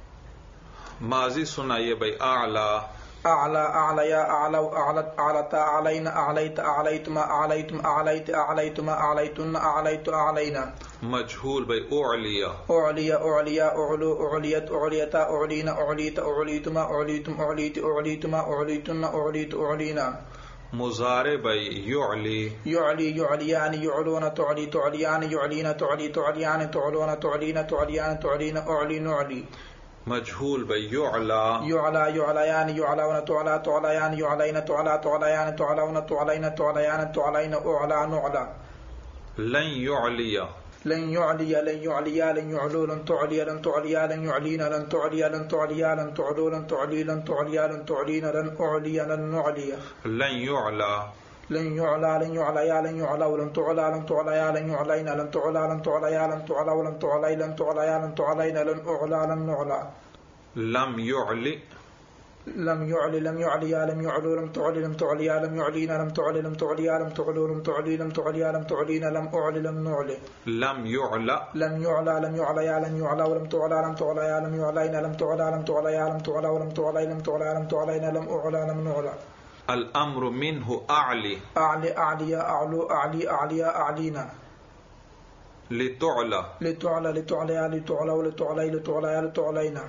ماضی سنائیے بھائی اعلی اعلى اعلى يا اعلى اعلت اعلت اعلينا اعليت اعليتما اعليتم اعليت اعليتما اعليتن اعليت اعلينا. مجهول بھائی اعلیہ اعلیا اعلیا اعلو اعلیت اعلیتا اعلینا اعلیت اعلیتما اعلیتم اعلیت اعلیتما اعلیتن اعلیت اعلینا. مضارع بھائی یعلی يعلي يعليان يعلون تعلي تعليان يعلين تعلي تعليان تعلون تعلين تعليان تعلين اعلي نعلي. مجهول بھائی یعلا يعلى يعليان يعلون تعلى تعليان يعلين تعلى تعليان تعلون تعلين تعليان تعلين اعلى نعلى. لن يعلی لن يعلي لن يعليا لن يعلو لن تعلي لن تعليا لن يعلينا لن تعليا لن تعليا لن تعلو لن تعلي لن تعليا لن تعلينا لن أعلي لن نعلي. لن يعلى لن يعلى لن يعليا لن يعلو لن تعلى لن تعليا لن يعلينا لن تعلى لن تعليا لن تعلو لن تعلي لن تعليا لن تعلينا لن أعلى لن نعلى. لم يعلی لم يعلي لم يعليا لم يعلو لم تعلي لم تعليا لم يعلينا لم تعلي لم تعليا لم تعلو لم تعلي لم تعليا لم تعلينا لم أعلي لم نعلي. لم يعلى لم يعلى لم يعليا لم يعلو لم تعلى لم تعليا لم يعلينا لم تعلى لم تعليا لم تعلو لم تعلي لم تعلى لم تعلينا لم أعلى لم نعلى. الامر منه اعلی أعلي أعليا أعلو أعلي أعليا أعلينا. لتعلى لتعلى لتعليا لتعلو لتعلي لتعليا لتعلينا.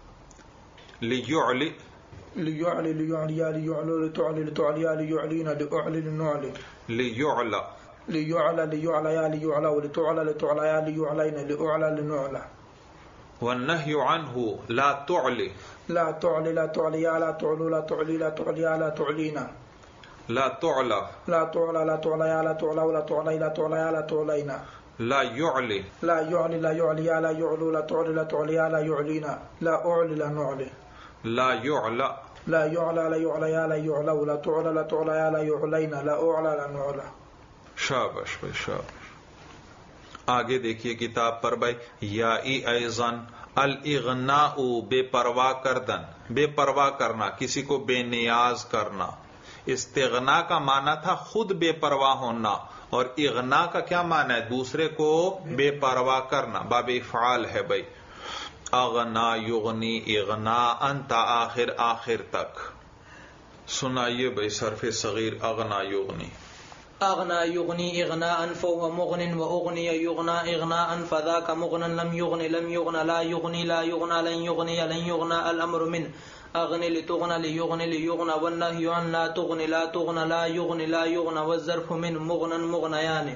ليعلي ليعلي ليعليا ليعلو لتعلي لتعليا ليعلينا لأعلي لنعلي. ليعلى ليعلى ليعليا ليعلو لتعلى لتعليا ليعلينا لأعلى لنعلى. والنهي عنه لا تعلي لا تعلي لا تعليا لا تعلو لا تعلي لا تعليا لا تعلينا. لا تعلى لا تعلى لا تعليا لا تعلو لا تعلي لا تعليا لا تعلينا. لا يعلي لا يعلي لا يعليا لا يعلو لا تعلي لا تعليا لا يعلينا لا أعلي لا نعلي. لا يعلى لا يعلى لا يعليا لا يعلو لا تعلى لا تعليا لا يعلينا لا أعلى لا نعلى. شابش بھائی شابش. آگے دیکھیے کتاب پر بھائی یائی ایضاً الاغناء بے پرواہ کردن بے پرواہ کرنا کسی کو بے نیاز کرنا. استغنا کا معنی تھا خود بے پرواہ ہونا اور اغنا کا کیا معنی ہے دوسرے کو بے پرواہ کرنا. باب افعال ہے بھائی اغنا یغنی اغنا انت آخر آخر تک. سنائیے بھائی صرف صغیر اغنا یغنی. اغنا یغنی اغناء فهو مغن واغنی یغنى اغناء فذاك مغن لم يغن لم يغنى لا يغني لا يغنى لن يغني لن يغنى الامر من اغنی لتغنى ليغني ليغنى والنهي عن لا تغني لا تغنى لا يغني لا يغنى والظرف من مغن مغنيان.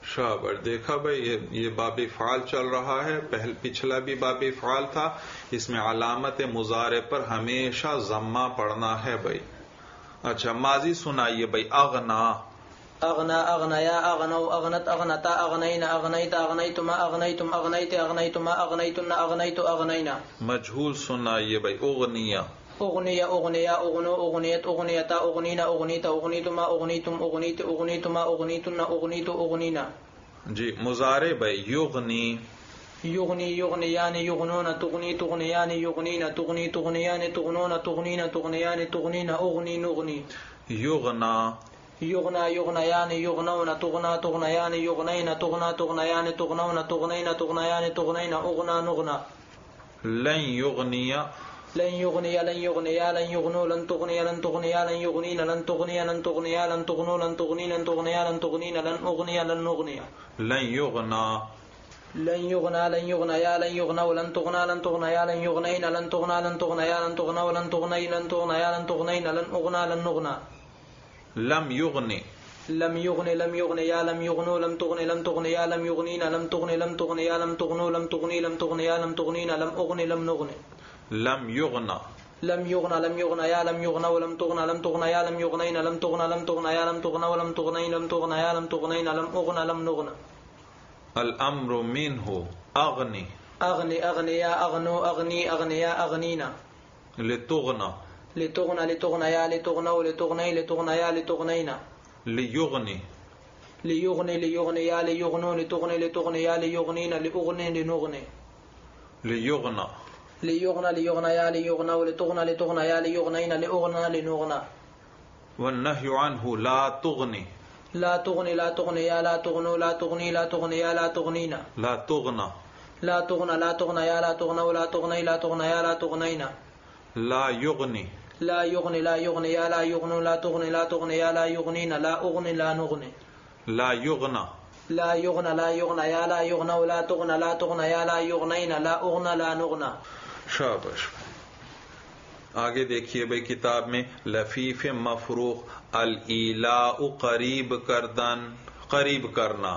شابر. دیکھا بھائی یہ یہ باب افعال چل رہا ہے، پہل پچھلا بھی باب افعال تھا. اس میں علامت مضارع پر ہمیشہ ضمہ پڑھنا ہے بھائی. اچھا ماضی سنائیے بھائی. اغنا اغنا اغنیا اغنو اغنت اغنتا اغنینا اغنیت اغنیتما اغنیتم اغنیت اغنیتما اغنیتن اغنیت اغنینا. مجہول سنائیے بھائی. اغنیا اغنیا اغنیا اغنو اغنیت اغنیتا اغنینا اغنیت اغنیتما اغنیتم اغنیت اغنیتما اغنیتن اغنیت اغنینا. جی مضارع بھائی. یغنی یغنی یغنیان یغنون تغنی تغنیان یغنین تغنی تغنیان تغنون تغنین تغنیان تغنین اغنی نغنی. یغنا یغنا یغنیان یغنون تغنا تغنیان یغنین تغنا تغنیان تغنون تغنین تغنیان تغنین اغنا نغنا. لن یغنیا لن یغنی لن یغنیا لن یغنو لن تغنی لن تغنیا لن یغنین لن تغنی لن تغنیا لن تغنو لن تغنی لن تغنیا لن تغنین لن اغنی لن نغنی. لن یغنا لن یغنا لن یغنیا لن یغنو لن تغنا لن تغنیا لن یغنین لن تغنا لن تغنیا لن تغنو لن تغنی لن تغنیا لن تغنین لن اغنا لن نغنا. لم یغنی لم یغنی لم یغنیا لم یغنو لم تغنی لم تغنیا لم یغنین لم تغنی لم تغنیا لم تغنو لم تغنی لم تغنیا لم تغنین لم اغنی لم نغنی. لم یغنا لم یغنا لم یغنیا لم یغنو لم تغنا لم تغنیا لم یغنین لم تغنا لم تغنیا لم تغنو لم تغنی لم تغنیا لم تغنین لم اغنا لم نغنا. الامر منه اغنی اغنی اغنیا اغنو اغنی اغنیا اغنینا. لتغنا لتغنا لتغنیا لتغنو لتغنی لتغنیا لتغنینا. لیغنی لیغنی لیغنیا لیغنو لتغنی لتغنیا لیغنین لاغنی لنغنی. لیغنا لیغنا لیغنیا لیغنو لتغنا لتغنیا لیغنین لاغنا لنغنا. والنهی عنه لا تغنی لا تغنی لا تغنیا لا تغنو لا تغنی لا تغنیا لا تغنینا. لا تغنا لا تغنا لا تغنیا لا تغنو لا تغنی لا تغنیا لا تغنینا. لا یغنی لا یغنی لا یغنیا لا یغنو لا تغنی لا تغنیا لا یغنینا لا اغنی لا نغنی. لا یغنا لا یغنا لا یغنیا لا یغنو لا تغنا لا تغنیا لا یغنینا لا اغنا لا نغنا. شاباش. آگے دیکھیے بھائی کتاب میں. لفیف مفروخ. الایلاء قریب کردن قریب کرنا.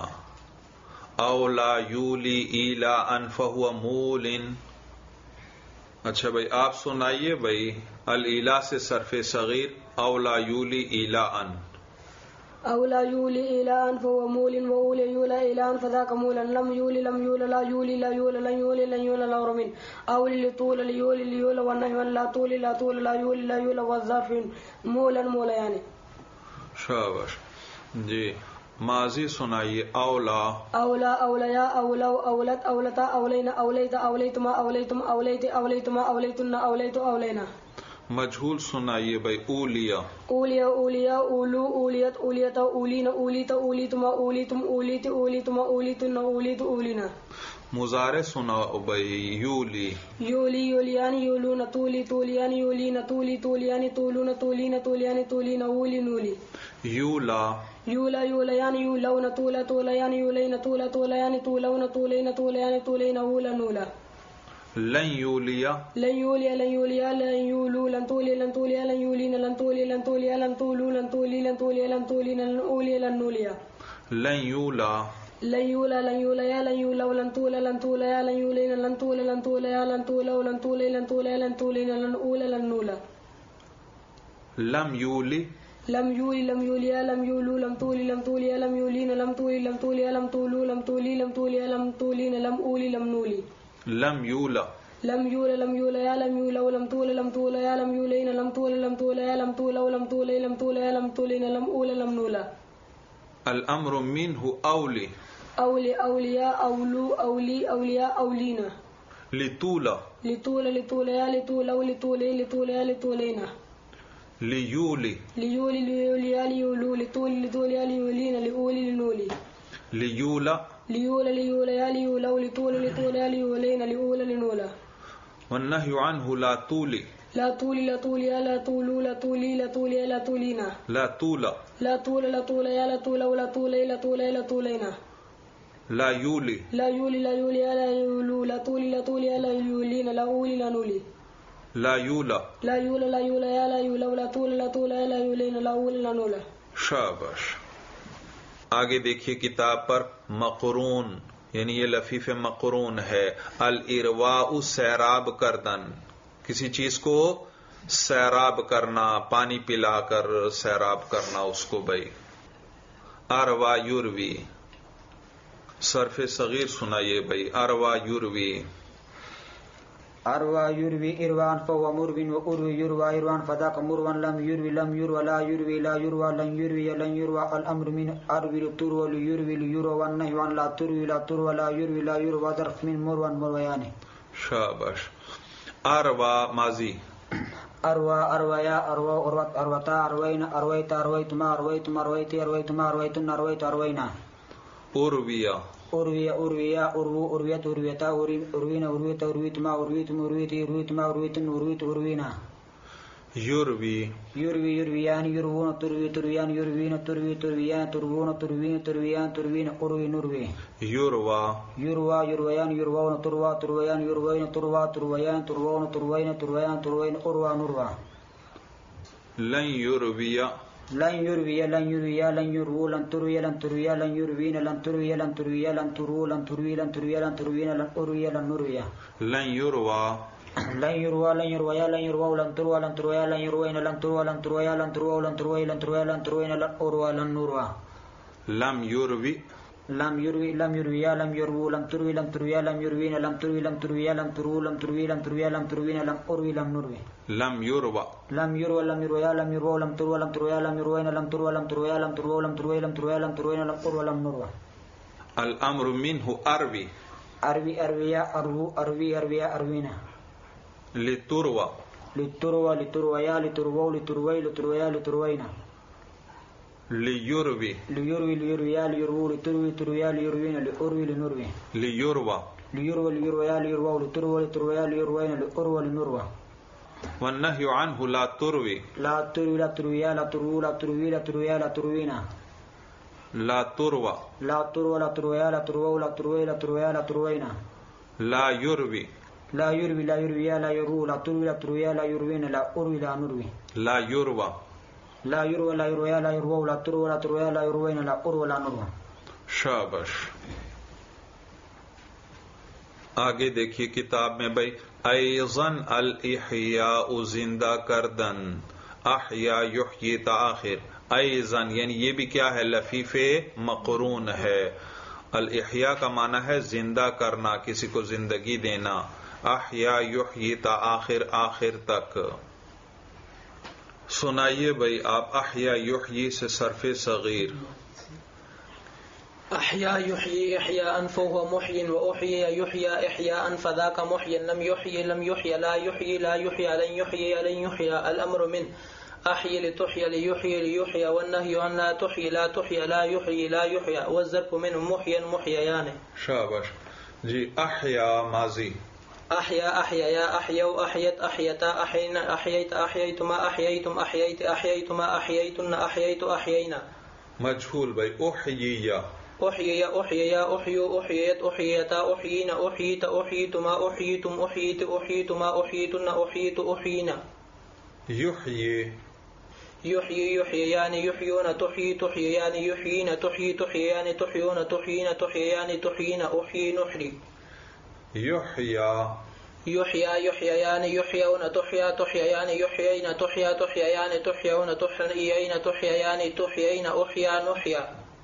اولا یولی ایلاء فہو مول. اچھا بھائی آپ سنائیے بھائی. الایلاء سے صرف صغیر. اولا یولی ایلاء. اولا یولی ایلاء فهو مول وأولي یولا ایلاء فذاك مولا. لم یولی لم یولا لا یولی لا یولا لن یولی لن یولا لا رمین. اولی لطول لیولی لیولا والنهی لا طول لا طول لا یولی لا یولا والظرف مولا مولا یعنی. شاباش. جی ماضی سنائیے. اولا اولا اولیا اولو اولت اولتا اولینا اولیت اولیتما اولیتم اولیت اولیتما اولیتن اولیت اولینا. مجہول سنائیے بھائی. اولیا اولیا اولیا اولو اولیت اولیتا اولینا اولیتا اولیتما اولیتم اولیت اولیتما اولیتن اولیت اولینا. مضارع سناؤ بھائی. یولی یولی یولیان یولون تولی تولیان یولین تولی تولیان تولون تولین تولیان تولین اولی نولی. یولا یولا یولیان یولون تولا تولیان یولین تولا تولیان تولون تولین تولیان تولین اولا نولا. لن یولیا لن یولیا لن یولیا لن یولو لن تولی لن تولیا لن یولین لن تولی لن تولیا لن تولو لن تولی لن تولیا لن تولین لن اولی لن نولیا. لن یولا لن یولا لن یولیا لن یولو لن تولا لن تولیا لن یولین لن تولا لن تولیا لن تولو لن تولی لن تولیا لن تولین لن اولا لن نولا. لم یولی لم یولی لم یولیا لم یولو لم تولی لم تولیا لم یولین لم تولی لم تولیا لم تولو لم تولی لم تولیا لم تولین لم اولی لم نولی. لم یولا لم یولا لم یولیا لم یولو لم تولا لم تولیا لم یولین لم تولا لم تولیا لم تولو لم تولی لم تولیا لم تولین لم اولا لم نولا. الامر منه اولی اولی اولیا اولو اولی اولیا اولینا. لطولا لطول لطولیا لطولو لطولی لطولیا لطولینا. Lively lively لیولیا لیولو لطول لطولیا لیولین لأولی لنولی. لیولا لیولا لیولیا لیولو لطول لطولیا لیولین لأولا لنولا. والنهی عنه لا طولی لا طول لا طولیا لا طولو لا طولی لا طولیا لا طولینا. لا طولا لا طول لا طولیا لا طولو لا طولی لا طولیا لا طولینا. لا یولی لا یولی لا یولیا لا یولو لا طولی لا طولیا لا یولین لا اولی لا نولی. لا یولا لا یولا لا یولیا لا یولو لا طول لا طولیا لا یولین لا اولی لا نولا. شاباش. آگے دیکھیے کتاب پر مقرون یعنی یہ لفیف مقرون ہے. الارواء سیراب کردن، کسی چیز کو سیراب کرنا، پانی پلا کر سیراب کرنا اس کو بھائی. اروا یوروی، صرف صغیر سنائیے بھائی. اروا یوروی اروا یروی اروان فهو مروین و اروی یروا اروان فذاک مروان لم یروی لم یروا لا یروی لا یروا لن یروی لن یروا الامر من اروی لترو لیروی لیرو والنهی عن لا تروی لا ترو لا یروی لا یروا ظرف من مروان مرویان. شاباش. اروا ماضی. اروا ارویا اروا اروت اروتا اروین ارویت ارویتما ارویتما ارویتی ارویتما ارویتن ارویت اروینا. ارویا ارویا ارویا ارو ارویت ارویتا اروین ارویت ارویتما ارویتم ارویتی ارویتما ارویتن ارویت اروینا. یوروی یروی یرویان یروون تروی ترویان یروین تروی ترویان تروون تروین ترویان تروین اروی نروی. یوروا یروا یرویان یروون تروا ترویان یروین تروا ترویان تروون تروین ترویان تروین اروا نروا. لن یورویا لن یروی لن یروی لن یرو لن تروی لن تروی لن یروین لن تروی لن تروی لن ترو لن تروی لن تروی لن تروین لن اروی لن نروی. لن یوروا لن يروى لن يروى لن يروى لن تروى لن تروى لن يروين لن تروى لن تروى لن تروى لن تروى لن تروى لن تروين لن أروى لن نروى. لم يروي لم يروي لم يروي لم يروى لم تروي لم تروي لم يروين لم تروي لم تروي لم ترو لم تروي لم تروي لم تروين لم أروي لم نروي. لم يروى لم يروى لم يروي لم يروى لم تروى لم تروي لم يروين لم تروى لم تروي لم تروى لم تروي لم تروي لم تروين لم أروى لم نروى. الأمر منه أروي أروي أرويا أرو أروي أرويا أروينا. لتروى لتروى لترويا لتروى لتروي لترويا لتروينا. ليروي ليروي ليرويا ليروى لتروي لترويا ليروينا لأروي لنروي. ليروى ليروى ليرويا ليروى لتروى لترويا ليروينا لأروى لنروى. والنهي عنه لا تروي لا تروي لا ترويا لا تروى لا تروي لا ترويا لا تروينا. لا تروى لا تروى لا ترويا لا تروى لا تروي لا ترويا لا تروينا. لا يروي لا يروي لا يرويا لا يروى لا تروي لا ترويا لا يروينا لا أروي لا نروي. لا يروى لا يروى لا يرويا لا يروى لا تروى لا ترويا لا يروينا لا أروي لا نروي. شاباش. آگے دیکھیے کتاب میں بھائی ایضاً الاحیاء زندہ کردن، احیا یحیی تاخر. ایضاً یعنی یہ بھی کیا ہے؟ لفیف مقرون ہے. الاحیاء کا معنی ہے زندہ کرنا، کسی کو زندگی دینا. احیا یحیی تا آخر آخر تک. سنائیے بھائی آپ احیا یحیی سے صرف صغیر. احیا یحیی احیاء فهو محی واحیی یحیی احیاء فذاک محی لم یحیی لم یحیی لا یحیی لا یحیی لن یحیی لن یحیی الامر من احیی لتحیی لیحیی لیحیی والنهی عن لا تحیی لا تحیی لا یحیی لا یحیی والظرف من محی محییان. شاباش جی. احیا ماضی. احیا احیا احیو احیت احیتا احینا احییت احییتما احییتم احییت احییتما احییتن احییت احیینا. مجهول بھائی. احییا احیی احیی احیو احییت احییتا احیینا احییت احییتما احییتم احییت احییتما احییتن احییت احیینا. یحیی یحیی یحییان یحیون تحیی تحییان یحیین تحیی تحییان تحیون تحیین تحییان تحیین احیی نحری. یحیا یحیا یحییان یحیون تحیا تحییان یحیین تحیا تحییان تحیون تحیین تحییان تحیین احیا نحیا.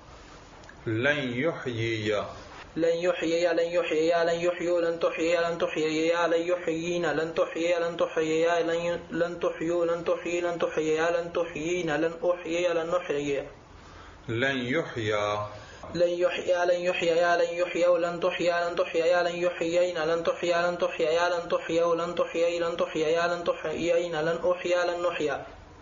لن یحیی لن یحیی لن یحیی لن یحیو لن تحیی لن تحیی لن یحیین لن تحیی لن تحیی لن تحیو لن تحیی لن تحیی لن تحیین لن احیی لن نحیی. لن یحیا لن يحيى لن يحيى لن يحيى لن تحيى لن تحيى لن يحيين لن تحيى لن تحيى لن تحيى لن تحيى لن تحيى لن تحيين لن أحيى لن نحيى.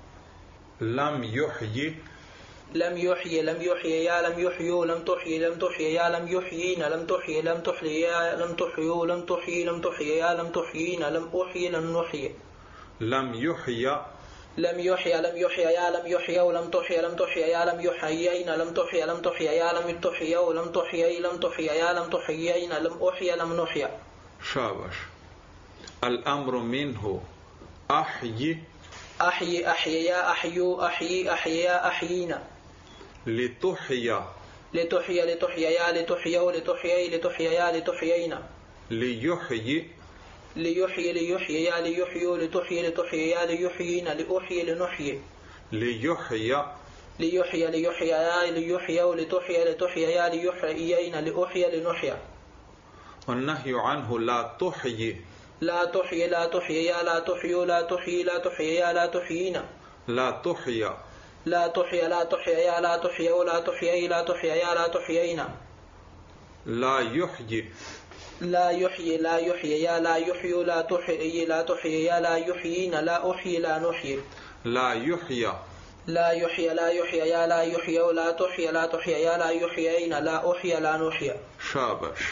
لم يحيي لم يحيي لم يحيي لم يحيوا لم تحيي لم تحيي لم يحيين لم تحيي لم تحيي لم تحيوا لم تحيي لم تحيي لم تحيين لم أحيي لن نحيي. لم يحيى لم يحيى لم يحيى لم يحيى لم تحيى لم تحيى لم يحيين لم تحيى لم تحيى لم تحيى لم تحيى لم تحيى لم تحيين لم أحيى لم نحيى. شاباش. الأمر منه أحيي أحيي أحيي أحيو أحيي أحيي أحيينا. لتحيى لتحيي لتحييا لتحيوا لتحيي لتحييا لتحيينا لیحیی ليحيي ليحييا ليحيوا لتحيي لتحييا ليحيينا لأحيي لنحيي لیحیی ليحيي ليحييا ليحيوا لتحيي لتحييا ليحيينا لأحيي لنحيا والنهی عنہ لا تحیی لا تحيي لا تحييا لا تحيوا لا تحيي لا تحييا لا تحيينا لا تحیی لا تحيي لا تحييا لا تحيوا لا تحيي لا تحييا لا تحيينا لا یحیی لا يحيي لا يحييا لا يحيوا لا تحيي لا تحييا لا يحيينا لا أحيي لا نحيي لا یحیی لا يحيي لا يحييا لا يحيوا لا تحيي لا تحييا لا يحيينا لا أحيي لا نحيي شابش.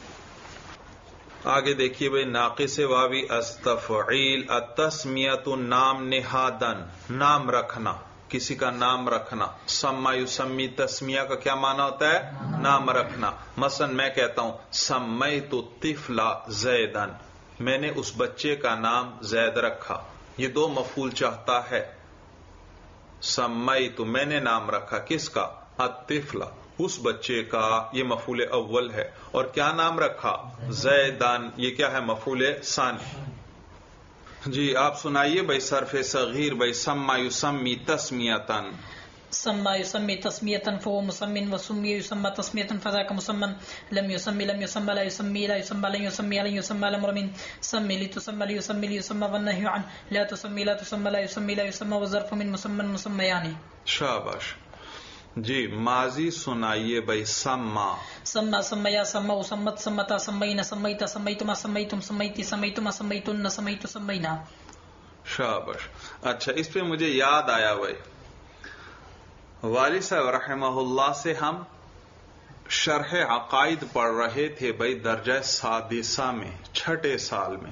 آگے دیکھیے بھائی ناقص واوی استفعیل التسمیت نام نہادن نام رکھنا کسی کا نام رکھنا. سما یسمی تسمیہ کا کیا معنی ہوتا ہے؟ نام رکھنا. مثلا میں کہتا ہوں سمیت الطفل زیدن میں نے اس بچے کا نام زید رکھا. یہ دو مفعول چاہتا ہے. سمیت میں نے نام رکھا کس کا؟ الطفل اس بچے کا. یہ مفعول اول ہے. اور کیا نام رکھا؟ زیدن. یہ کیا ہے؟ مفعول ثانی. جی آپ سنائیے بھائی صرف صغیر بھائی سما یسمی تسمیتن. سما يسمي تسمية فهو مسمى وسمي يسمى تسمية فذاك مسمى. لم يسمي لم يسمى لا يسمي لا يسمى لن يسمي لن يسمى الأمر من. سمي لتسمى ليسمي ليسمى والنهي عن. لا تسمي لا تسمى لا يسمي لا يسمى والظرف من مسمى مسميان. شاباش. جی ماضی سنائیے بھائی سما. سما سمیا سمو سمت سمتا سمینا سمیتا سمیتما سمیتم سمیتی سمیتما سمیتن سمیت سمینا. شاباش. اچھا اس پہ مجھے یاد آیا بھائی والد صاحب رحمہ اللہ سے ہم شرح عقائد پڑھ رہے تھے بھائی درجہ سادسہ میں چھٹے سال میں.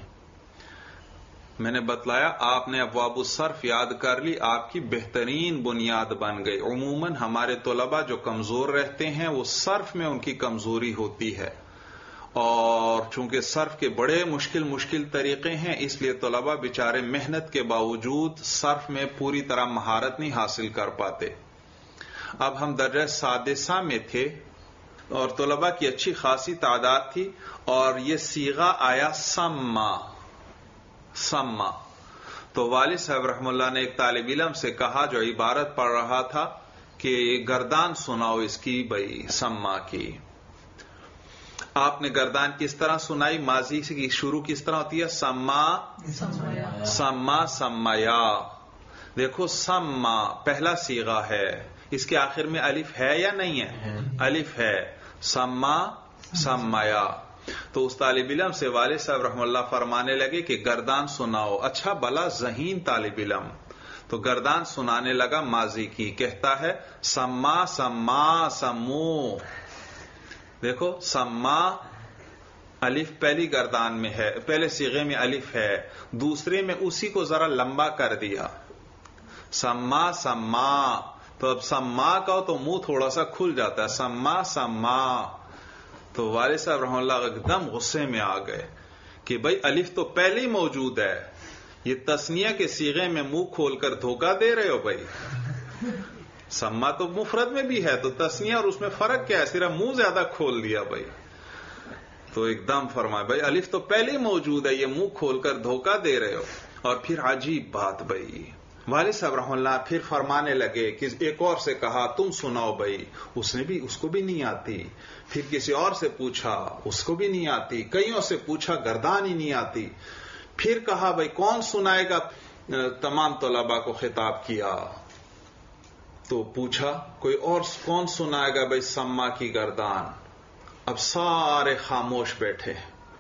میں نے بتلایا آپ نے ابواب الصرف یاد کر لی آپ کی بہترین بنیاد بن گئی. عموماً ہمارے طلباء جو کمزور رہتے ہیں وہ صرف میں ان کی کمزوری ہوتی ہے اور چونکہ صرف کے بڑے مشکل مشکل طریقے ہیں اس لیے طلباء بیچارے محنت کے باوجود صرف میں پوری طرح مہارت نہیں حاصل کر پاتے. اب ہم درجہ سادسہ میں تھے اور طلباء کی اچھی خاصی تعداد تھی اور یہ صیغہ آیا سما سما. تو والد صاحب رحم اللہ نے ایک طالب علم سے کہا جو عبارت پڑھ رہا تھا کہ گردان سناؤ اس کی بھائی سما کی. آپ نے گردان کس طرح سنائی؟ ماضی سے شروع کس طرح ہوتی ہے؟ سما سما سمیا. دیکھو سما پہلا صیغہ ہے اس کے آخر میں الف ہے یا نہیں ہے؟ الف ہے. سما سمیا. تو اس طالب علم سے والد صاحب رحم اللہ فرمانے لگے کہ گردان سناؤ. اچھا بلا ذہین طالب علم تو گردان سنانے لگا ماضی کی. کہتا ہے سما سما سمو. دیکھو سما الف پہلی گردان میں ہے پہلے صیغے میں الف ہے دوسرے میں اسی کو ذرا لمبا کر دیا سما سما. تو اب سما کا تو منہ تھوڑا سا کھل جاتا ہے سما سما. تو والد صاحب رحمہ اللہ ایک دم غصے میں آ گئے کہ بھائی الف تو پہلے ہی موجود ہے یہ تسنیہ کے صیغے میں منہ کھول کر دھوکہ دے رہے ہو بھائی. سما تو مفرد میں بھی ہے تو تسنیہ اور اس میں فرق کیا ہے؟ صرف منہ زیادہ کھول دیا بھائی. تو ایک دم فرمایا بھائی الف تو پہلے ہی موجود ہے یہ منہ کھول کر دھوکہ دے رہے ہو. اور پھر عجیب بات بھائی والد صاحب رحم اللہ پھر فرمانے لگے کہ ایک اور سے کہا تم سناؤ بھائی اس نے بھی اس کو بھی نہیں آتی. پھر کسی اور سے پوچھا اس کو بھی نہیں آتی. کئیوں سے پوچھا گردان ہی نہیں آتی. پھر کہا بھائی کون سنائے گا؟ تمام طلباء کو خطاب کیا تو پوچھا کوئی اور کون سنائے گا بھائی سما کی گردان. اب سارے خاموش بیٹھے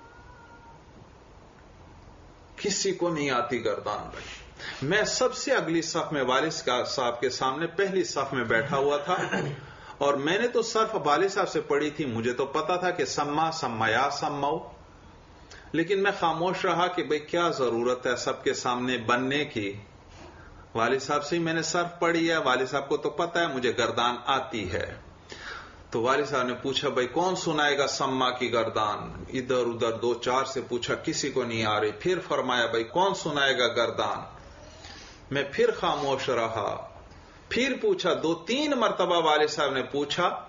کسی کو نہیں آتی گردان بھائی. میں سب سے اگلی صف میں والد صاحب کے سامنے پہلی صف میں بیٹھا ہوا تھا اور میں نے تو صرف والد صاحب سے پڑھی تھی. مجھے تو پتا تھا کہ سما سمیا سماؤ لیکن میں خاموش رہا کہ بھئی کیا ضرورت ہے سب کے سامنے بننے کی. والد صاحب سے ہی میں نے صرف پڑھی ہے والد صاحب کو تو پتا ہے مجھے گردان آتی ہے. تو والد صاحب نے پوچھا بھئی کون سنائے گا سما کی گردان. ادھر ادھر دو چار سے پوچھا کسی کو نہیں آ رہی. پھر فرمایا بھئی کون سنائے گا گردان. میں پھر خاموش رہا. پھر پوچھا دو تین مرتبہ والد صاحب نے پوچھا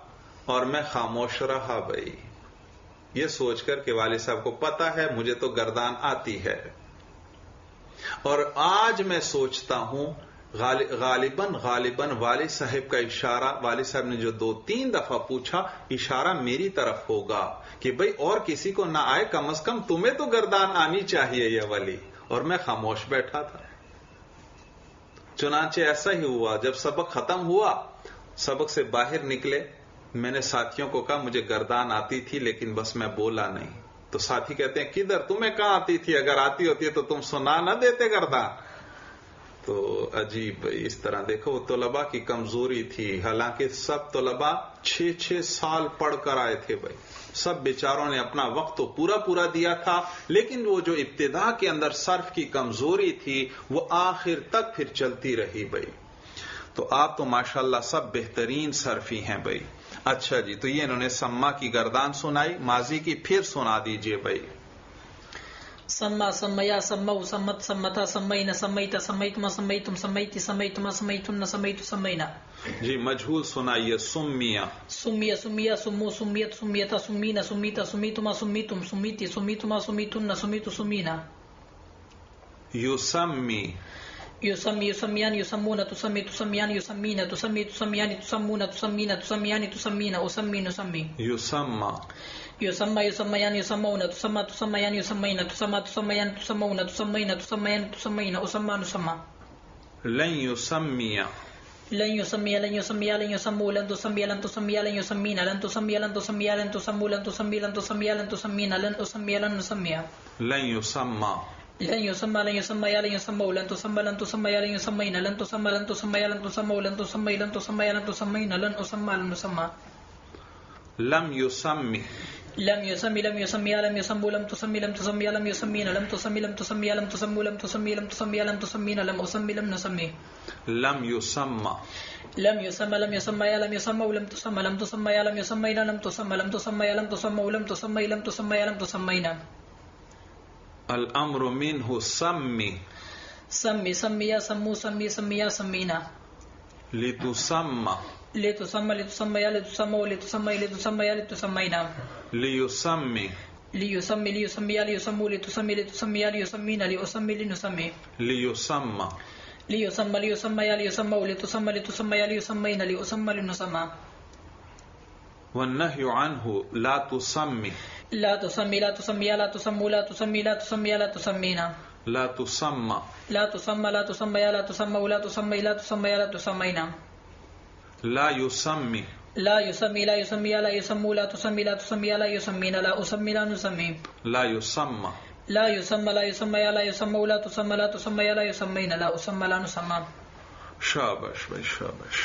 اور میں خاموش رہا بھائی، یہ سوچ کر کہ والد صاحب کو پتا ہے مجھے تو گردان آتی ہے، اور آج میں سوچتا ہوں غالباً غالباً والد صاحب کا اشارہ، والد صاحب نے جو دو تین دفعہ پوچھا، اشارہ میری طرف ہوگا کہ بھئی اور کسی کو نہ آئے، کم از کم تمہیں تو گردان آنی چاہیے یہ والی، اور میں خاموش بیٹھا تھا۔ چنانچہ ایسا ہی ہوا، جب سبق ختم ہوا، سبق سے باہر نکلے، میں نے ساتھیوں کو کہا مجھے گردان آتی تھی لیکن بس میں بولا نہیں۔ تو ساتھی کہتے ہیں کدھر، تمہیں کہاں آتی تھی؟ اگر آتی ہوتی ہے تو تم سنا نہ دیتے گردان۔ تو عجیب اس طرح دیکھو وہ طلباء کی کمزوری تھی، حالانکہ سب طلباء چھ چھ سال پڑھ کر آئے تھے بھائی، سب بیچاروں نے اپنا وقت تو پورا پورا دیا تھا، لیکن وہ جو ابتدا کے اندر صرف کی کمزوری تھی وہ آخر تک پھر چلتی رہی بھائی۔ تو آپ تو ماشاءاللہ سب بہترین صرفی ہیں بھائی۔ اچھا جی، تو یہ انہوں نے سما کی گردان سنائی، ماضی کی پھر سنا دیجئے بھائی۔ سما سمیا سمو سمت سمتا سمینا سمیتا سمیتما سمیتم سمیتی سمیتما سمیتن سمیت سمینا۔ جی مجہول سنائیے، سمیا سمیا سمیا سمو سمیت سمیتا سمینا سمیتا سمیتما سمیتم سمیتی سمیتما سمیتن سمیت سمینا۔ یسمی یسمی یسمیان یسمون تسمی تسمیان یسمین تسمی تسمیان تسمون تسمین تسمیان تسمین اسمی نسمی۔ یسمى یسمى یسمیان یسمون تسمى تسمیان یسمین تسمى تسمیان تسمون تسمین تسمیان تسمین اسمى نسمى۔ لن یسمی لن يسمي لن يسمي لن يسمو لن تسمي لن تسمي لن يسمينا لن تسمي لن تسمي لن تسمو لن تسمي لن تسمي لن تسمينا لن أسمي لن نسمي لن يسمى لن يسمى لن يسمي لن يسمو لن تسمى لن تسمي لن يسمينا لن تسمى لن تسمي لن تسمو لن تسمي لن تسمي لن تسمينا لن أسمى لن نسمى لم يسمي لم يسمي لم يسمي لم يسمو لم تسمي لم تسمي لم يسمينا لم تسمي لم تسمي لم تسمو لم تسمي لم تسمي لم تسمينا لم أسمي لم نسمي لم يسمى لم يسمى لم يسمى لم يسمو لم تسمى لم تسمى لم يسمينا لم تسمى لم تسمى لم تسمو لم تسمي لم تسمى لم تسمينا الأمر منه سمي سمي سمي سمو سمي سمي سمينا لتسمى لتسمى لتسمى لتسمو لتسمي لتسمى لتسمينا ليسمي ليسمي ليسمي ليسمو لتسمي لتسمي ليسمينا لأسمي لنسمي ليسمى ليسمى ليسمى ليسمو لتسمى لتسمي ليسمينا لأسمى لنسمى والنهي عنه لا تسمي لا تسمي لا تسمي لا تسمو لا تسمي لا تسمي لا تسمينا لا تسمى لا تسمى لا تسمي لا تسمو لا تسمي لا تسمي لا تسمينا لا يسمي لا يسمي لا يسمي لا يسمو لا تسمي لا تسمي لا يسمينا لا أسمي لا نسمي لا يسمى لا يسمى لا يسمي لا يسمو لا تسمى لا تسمي لا يسمينا لا أسمى لا نسمى۔ شابش بھائی شابش۔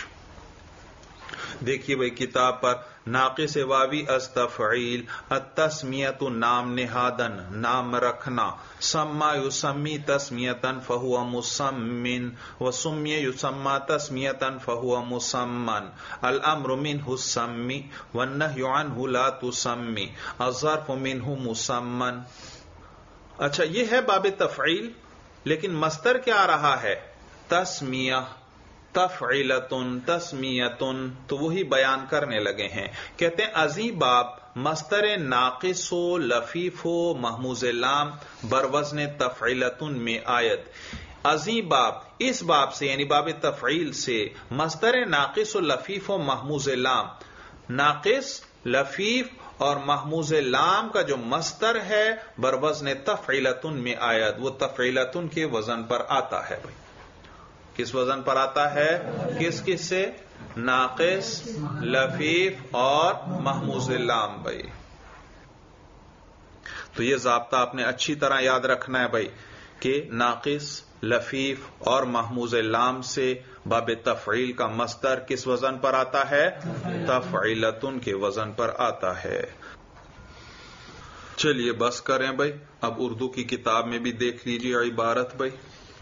دیکھیے بھائی کتاب پر ناقص واوی از تفعیل، التسمیت نام نہادن نام رکھنا، سما یسمی تسمیتن فہو مسمن وسمی یسمی تسمیتن فہو مسمن، الامر منہ السمی والنہی عنہ لا تسمی، الظرف منہ مسمن۔ اچھا یہ ہے باب تفعیل، لیکن مصدر کیا آ رہا ہے؟ تسمیہ، تفعیلتن، تسمیتن، تو وہی بیان کرنے لگے ہیں۔ کہتے ہیں ازی باب مصدر ناقص و لفیف و محموز لام بروزن تفعیلتن میں آیت۔ ازی باب اس باب سے یعنی باب تفعیل سے مصدر ناقص و لفیف و محموز لام، ناقص، لفیف اور محموز لام کا جو مصدر ہے بروزن تفعیلتن میں آیت، وہ تفعیلتن کے وزن پر آتا ہے۔ بھائی کس وزن پر آتا ہے؟ کس کس سے؟ ناقص، لفیف اور محموز لام بھائی۔ تو یہ ضابطہ آپ نے اچھی طرح یاد رکھنا ہے بھائی کہ ناقص، لفیف اور محموز لام سے باب تفعیل کا مصدر کس وزن پر آتا ہے؟ تفعیلتن کے وزن پر آتا ہے۔ چلیے بس کریں بھائی، اب اردو کی کتاب میں بھی دیکھ لیجیے عبارت بھائی۔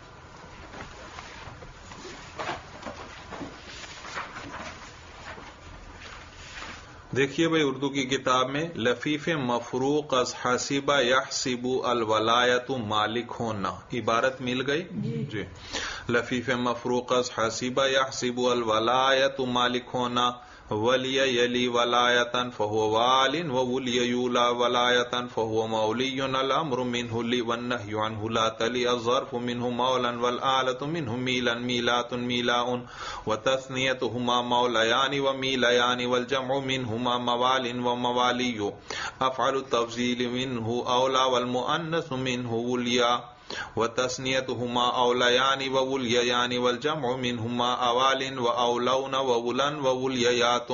دیکھیے بھائی اردو کی کتاب میں لفیف مفروق از حسیبہ یحسب الولایت مالک ہونا، عبارت مل گئی جی۔ لفیف مفروق از حسیبہ یحسب الولایت مالک ہونا، ولی یلی ولایتن فہو وال وولی یولا ولایتن فہو مولی الامر منہ لی والنہی عنہ لا تلی الظرف منہ مولا والآلۃ منہ میلا میلات میلاء وتثنیتہما مولیان ومیلیان والجمع منہما موال وموالی افعل التفضیل منہ اولا والمؤنث منہ ولیا وتثنیتہما اولیان وولیان والجمع منہما اوال واولون وولن وولیات۔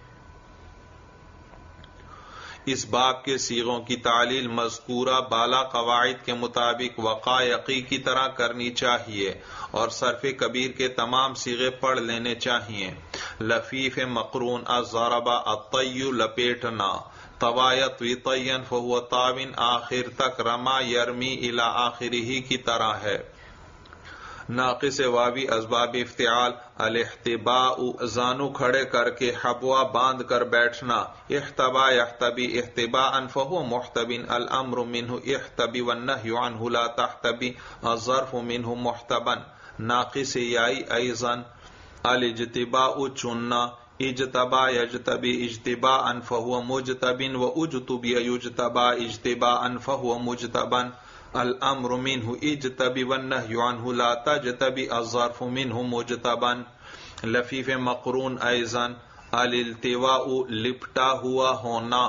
اس باب کے صیغوں کی تعلیل مذکورہ بالا قواعد کے مطابق وقائقی کی طرح کرنی چاہیے اور صرف کبیر کے تمام صیغے پڑھ لینے چاہیے۔ لفیف مقرون الضرب الطی لپیٹنا، طوایت وطین فہو طاون آخر تک، رما یرمی الی آخرہ کی طرح ہے۔ ناقص واوی اسباب افتعال الاحتباء زانو کھڑے کر کے حبوا باندھ کر بیٹھنا، احتبا یحتبی احتباء فہو محتبن الامر منہ احتبی والنہی عنہ لا تحتبی الظرف منہ محتبن۔ ناقص یائی ایضا الاجتباء چننا، اجتبا یجتبی اجتباء فہو مجتبن و اجتبی یجتبا اجتباء فہو مجتبن۔ الامر منہ اجتبی والنہی عنہ لا تجتبی الظرف منہ مجتبن۔ لفیف مقرون ایضا الالتواء لپٹا ہوا ہونا،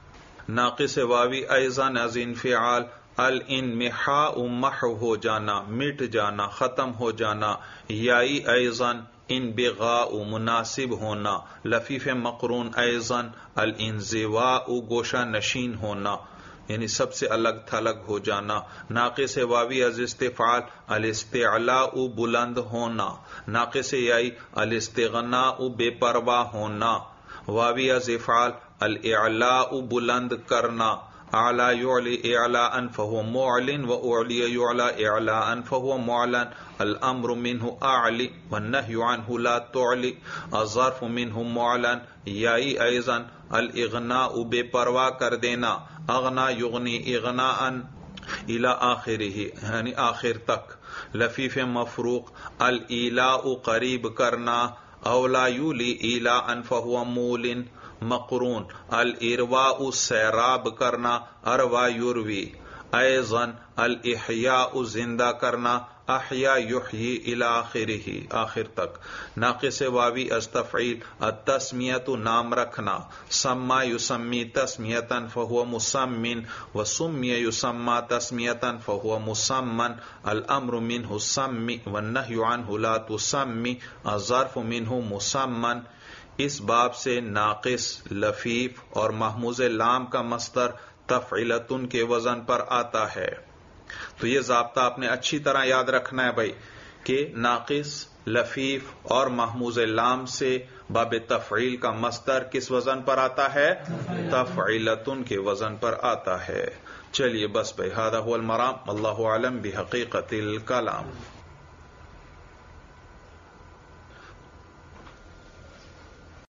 ناقص واوی ایضا از انفعال الانمحاء محو ہو جانا، مٹ جانا، ختم ہو جانا، یائی ایضا انبغاء مناسب ہونا۔ لفیف مقرون ایضا الانزواء گوشہ نشین ہونا، یعنی سب سے الگ تھلگ ہو جانا۔ ناقص واوی از استفعال الاستعلاء بلند ہونا، ناقص یائی الاستغناء بے پرواہ ہونا۔ واوی از افعال الاعلاء بلند کرنا، اعلی یعلی اعلاء فہو معلن و اعلی یعلی اعلاء فہو معلن۔ الامر منہ اعلی والنہی عنہ لا تعلی الظرف منہ معلن۔ یائی ایضا الاغناء بے پرواہ کر دینا، اغنا یغنی اغناء الی آخرہ یعنی آخر تک۔ لفیف مفروق الایلاء قریب کرنا، اولا یولی ایلاء فہو مولن۔ مقرون الارواء سیراب کرنا، اروا یروی۔ ایضا الاحیاء زندہ کرنا، احیا یحیی الی آخرہ آخر تک۔ ناقص واوی از تفعیل التسمیۃ نام رکھنا، سما یسمی تسمیۃ فہو مسمن و سمی یسمی تسمیۃ فہو مسمن۔ الامر منہ سمی والنہی عنہ لا تسمی الظرف منہ مسمن۔ اس باب سے ناقص، لفیف اور محموز لام کا مصدر تفعیلتن کے وزن پر آتا ہے۔ تو یہ ضابطہ آپ نے اچھی طرح یاد رکھنا ہے بھائی کہ ناقص، لفیف اور محموز لام سے باب تفعیل کا مصدر کس وزن پر آتا ہے؟ تفعیلتن کے وزن پر آتا ہے۔ چلیے بس بھائی، ھذا ھو المرام، اللہ اعلم بحقیقت الکلام۔